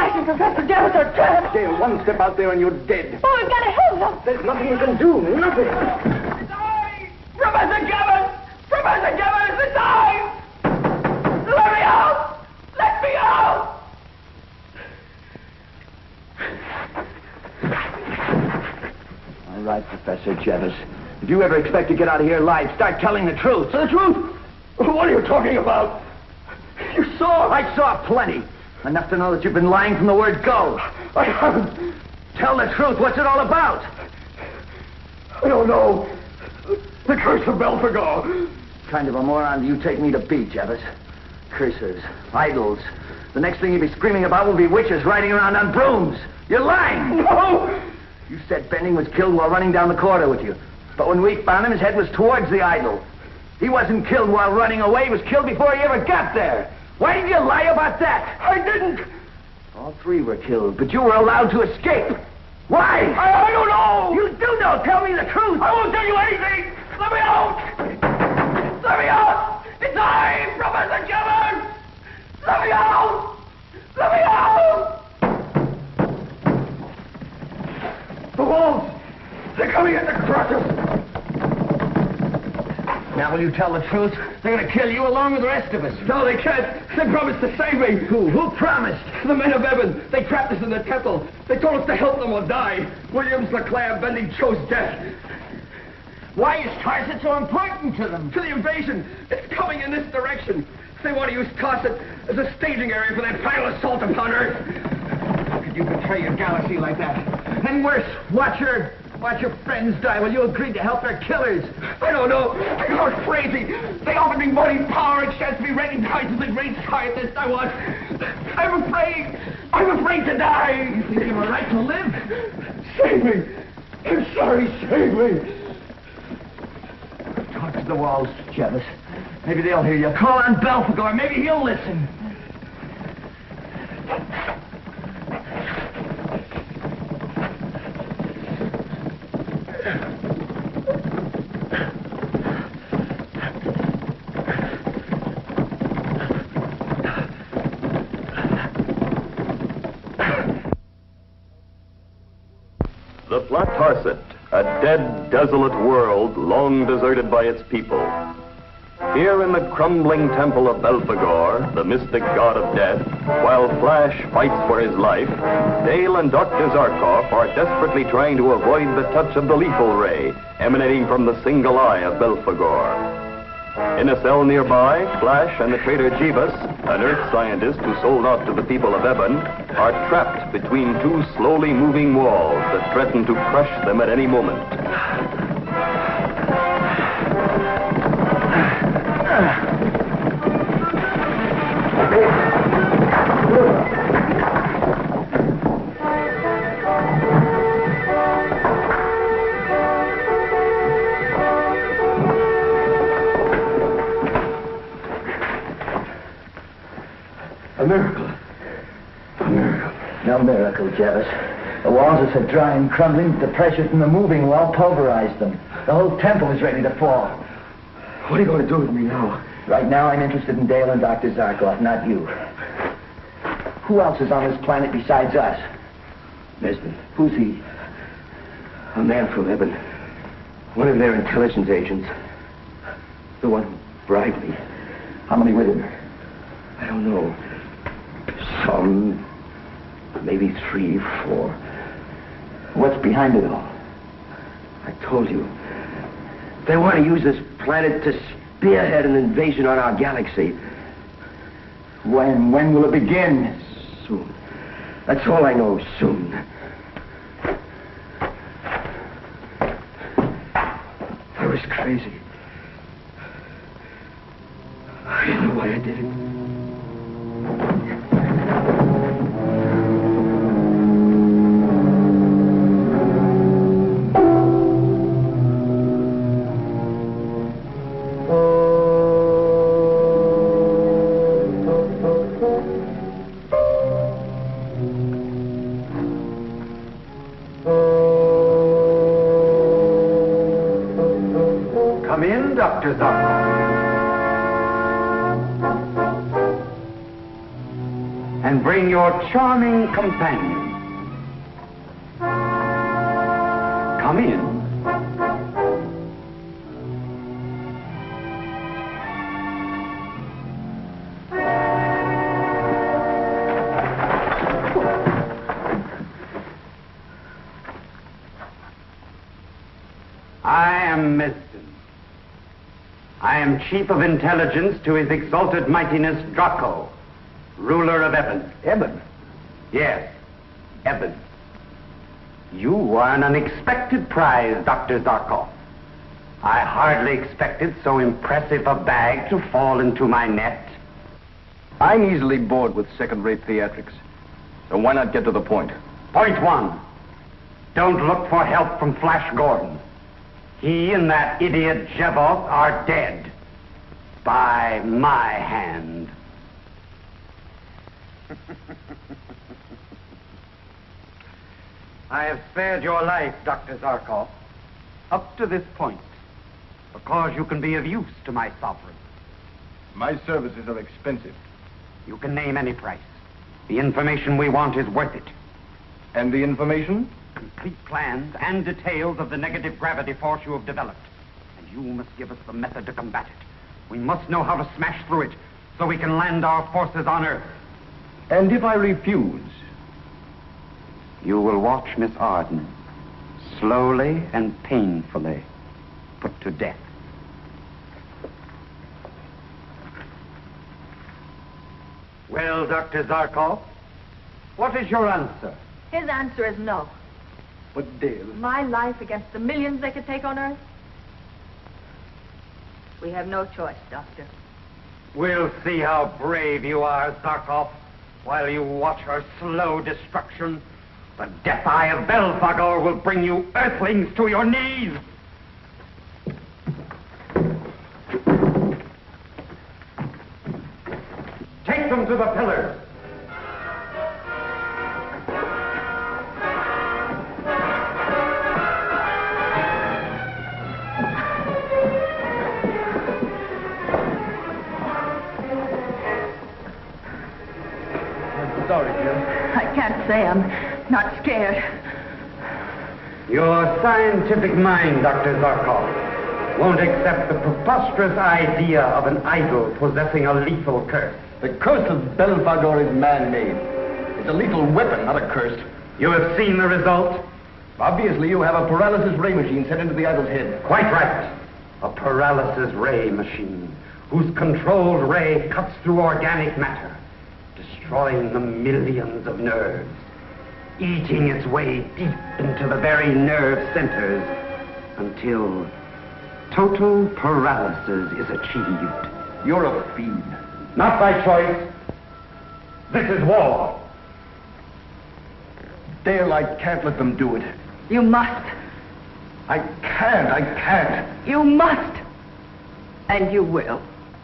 Flash and Professor Jarvis are trapped. Dale, one step out there and you're dead. Oh, we've got to help them. There's nothing you can do. Nothing. Professor Jarvis! Professor Jarvis, it's I! Let me out! Let me out! All right, Professor Jarvis. If you ever expect to get out of here alive, start telling the truth. The truth? What are you talking about? You saw. I saw plenty. Enough to know that you've been lying from the word go. I haven't. Tell the truth. What's it all about? I don't know. The curse of Belphegor. Kind of a moron do you take me to be, Jarvis? Curses, idols. The next thing you'll be screaming about will be witches riding around on brooms. You're lying! No! You said Bending was killed while running down the corridor with you. But when we found him, his head was towards the idol. He wasn't killed while running away. He was killed before he ever got there. Why did you lie about that? I didn't. All three were killed, but you were allowed to escape. Why? I don't know. You do know. Tell me the truth. I won't tell you anything. Let me out. Let me out. It's I, Professor Jarvis. Let me out. Let me out. The wolves. They're coming in to crush us. Now, will you tell the truth? They're going to kill you along with the rest of us. No, they can't. They promised to save me. Who promised? The men of Eben. They trapped us in the temple. They told us to help them or die. Williams, LeClaire, Bending chose death. Why is Tarset so important to them? To the invasion. It's coming in this direction. They want to use Tarset as a staging area for their final assault upon Earth. How could you betray your galaxy like that? And worse, watch your friends die while you agreed to help their killers. I don't know. I got crazy. They offered me money, power, and chance to be recognized as the great scientist I was. I'm afraid. I'm afraid to die. You think you have a right to live? Save me. I'm sorry. Save me. Talk to the walls, Jarvis. Maybe they'll hear you. Call on Belphegor. Maybe he'll listen. The Flat Tarset, a dead, desolate world long deserted by its people. Here in the crumbling temple of Belphegor, the mystic god of death, while Flash fights for his life, Dale and Dr. Zarkov are desperately trying to avoid the touch of the lethal ray emanating from the single eye of Belphegor. In a cell nearby, Flash and the traitor Jeebus, an Earth scientist who sold out to the people of Eben, are trapped between two slowly moving walls that threaten to crush them at any moment. A miracle. A miracle. No miracle, Jarvis. The walls are so dry and crumbling, the pressure from the moving wall pulverized them. The whole temple is ready to fall. What are you going to do with me now? Right now, I'm interested in Dale and Dr. Zarkov, not you. Who else is on this planet besides us? Nesbitt. Who's he? A man from Eben. One of their intelligence agents. The one who bribed me. How many with him? I don't know. Some. Maybe 3, 4. What's behind it all? I told you. They want to use this planet to spearhead an invasion on our galaxy. When? When will it begin? Soon. That's all I know. Soon. I was crazy. I didn't know why I did it. Come in, Dr. Zarkov. and bring your charming companion. Come in. I am Mesden. I am Chief of Intelligence to His Exalted Mightiness Draco, ruler of Eben. Eben? Yes, Eben. You are an unexpected prize, Dr. Zarkov. I hardly expected so impressive a bag to fall into my net. I'm easily bored with second-rate theatrics. So why not get to the point? Point one. Don't look for help from Flash Gordon. He and that idiot Jevov are dead. By my hand. I have spared your life, Dr. Zarkov, up to this point, because you can be of use to my sovereign. My services are expensive. You can name any price. The information we want is worth it. And the information? Complete plans and details of the negative gravity force you have developed. And you must give us the method to combat it. We must know how to smash through it so we can land our forces on Earth. And if I refuse? You will watch Miss Arden slowly and painfully put to death. Well, Dr. Zarkov, what is your answer? His answer is no. But Dale... My life against the millions they could take on Earth? We have no choice, Doctor. We'll see how brave you are, Zarkov, while you watch her slow destruction. The death eye of Belphegor will bring you Earthlings to your knees. Take them to the pillars. Sorry, Jill. I can't say I'm not scared. Your scientific mind, Dr. Zarkov, won't accept the preposterous idea of an idol possessing a lethal curse. The curse of Belphegor is man-made. It's a lethal weapon, not a curse. You have seen the result? Obviously, you have a paralysis ray machine set into the idol's head. Quite right. A paralysis ray machine, whose controlled ray cuts through organic matter, destroying the millions of nerves, eating its way deep into the very nerve centers until total paralysis is achieved. You're a fiend. Not by choice. This is war. Dale, I can't let them do it. You must. I can't. You must. And you will.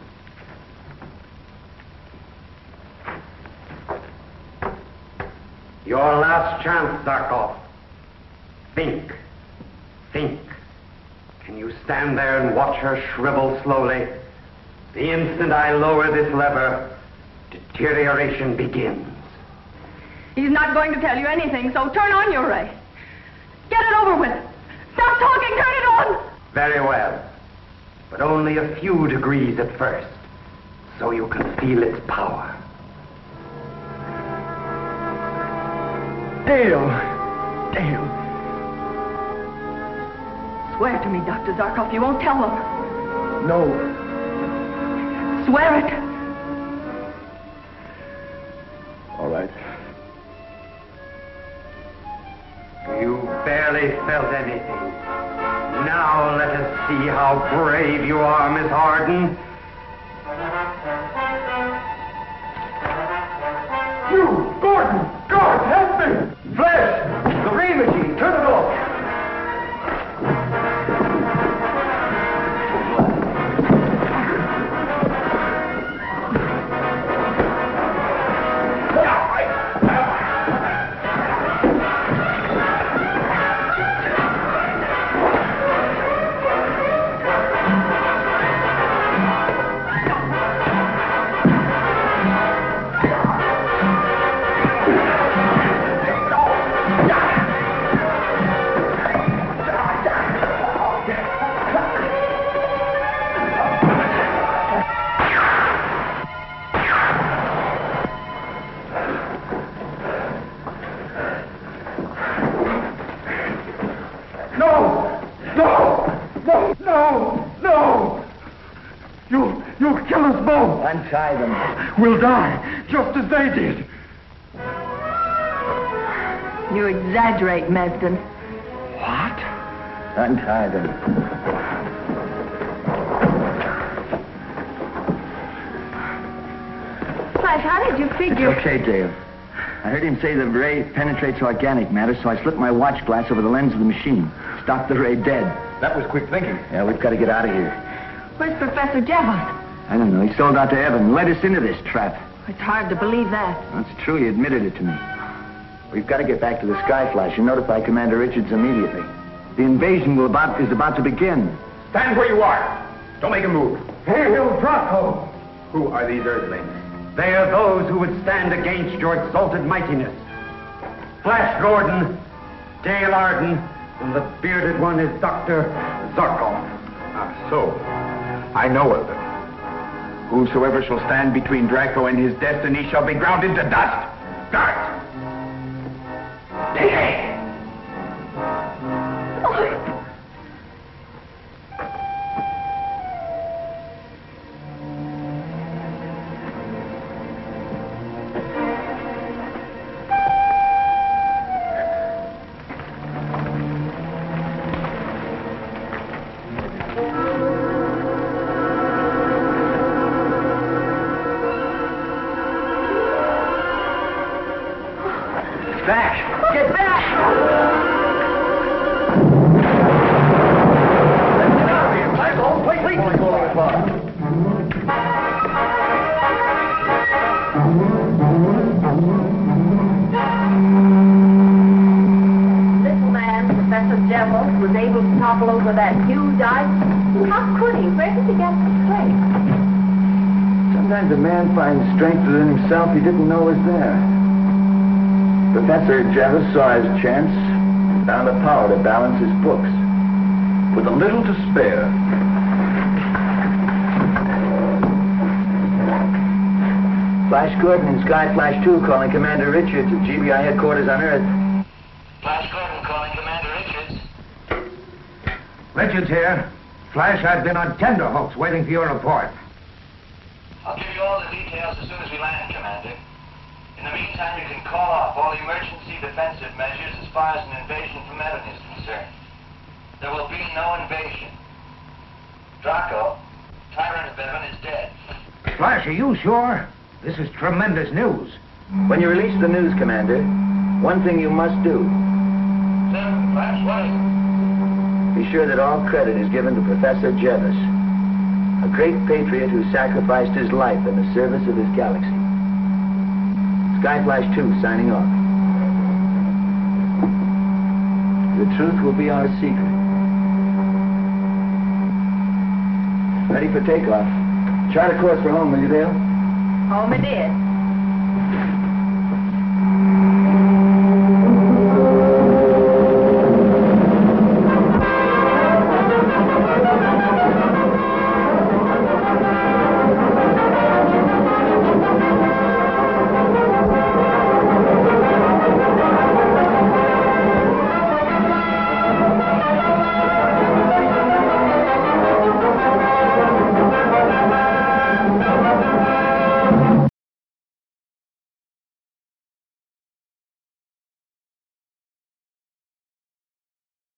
Your last chance, Zarkov. Think. Can you stand there and watch her shrivel slowly? The instant I lower this lever, deterioration begins. He's not going to tell you anything, so turn on your ray. Get it over with. Stop talking, turn it on! Very well. But only a few degrees at first, so you can feel its power. Dale. Swear to me, Dr. Zarkov, you won't tell them. No. Swear it. All right. You barely felt anything. Now let us see how brave you are, Miss Arden. You, Gordon! God, help me! Flash! The ray machine! Turn it off! Untie them. We'll die, just as they did. You exaggerate, Madston. What? Untie them. Flash, how did you figure... Okay, Dale. I heard him say the ray penetrates organic matter, so I slipped my watch glass over the lens of the machine. Stopped the ray dead. That was quick thinking. Yeah, we've got to get out of here. Where's Professor Jevons? I don't know. He sold out to Evan, led us into this trap. It's hard to believe that. That's true. He admitted it to me. We've got to get back to the Skyflash and notify Commander Richards immediately. The invasion is about to begin. Stand where you are. Don't make a move. Hail Draco! Who are these Earthlings? They are those who would stand against your exalted mightiness. Flash Gordon, Dale Arden, and the bearded one is Dr. Zarkov. So, I know of them. Whosoever shall stand between Draco and his destiny shall be ground into dust. Guards! Hey! Get back! Wait! Little man, Professor Jevons, was able to topple over that huge ice. How could he? Where did he get the strength? Sometimes a man finds strength within himself he didn't know was there. Professor Jevons saw his chance and found the power to balance his books. With a little to spare. Flash Gordon and Skyflash 2 calling Commander Richards at GBI headquarters on Earth. Flash Gordon calling Commander Richards. Richards here. Flash, I've been on tenterhooks waiting for your report. I'll give you all the details as soon as we land, Commander. In the meantime, you can call off all emergency defensive measures as far as an invasion from Evan is concerned. There will be no invasion. Draco, tyrant of Evan, is dead. Flash, are you sure? This is tremendous news. When you release the news, Commander, one thing you must do. Sir, Flash, what is it? Be sure that all credit is given to Professor Jevons, a great patriot who sacrificed his life in the service of his galaxy. Skyflash 2 signing off. The truth will be our secret. Ready for takeoff. Chart a course for home, will you, Dale? Home it is.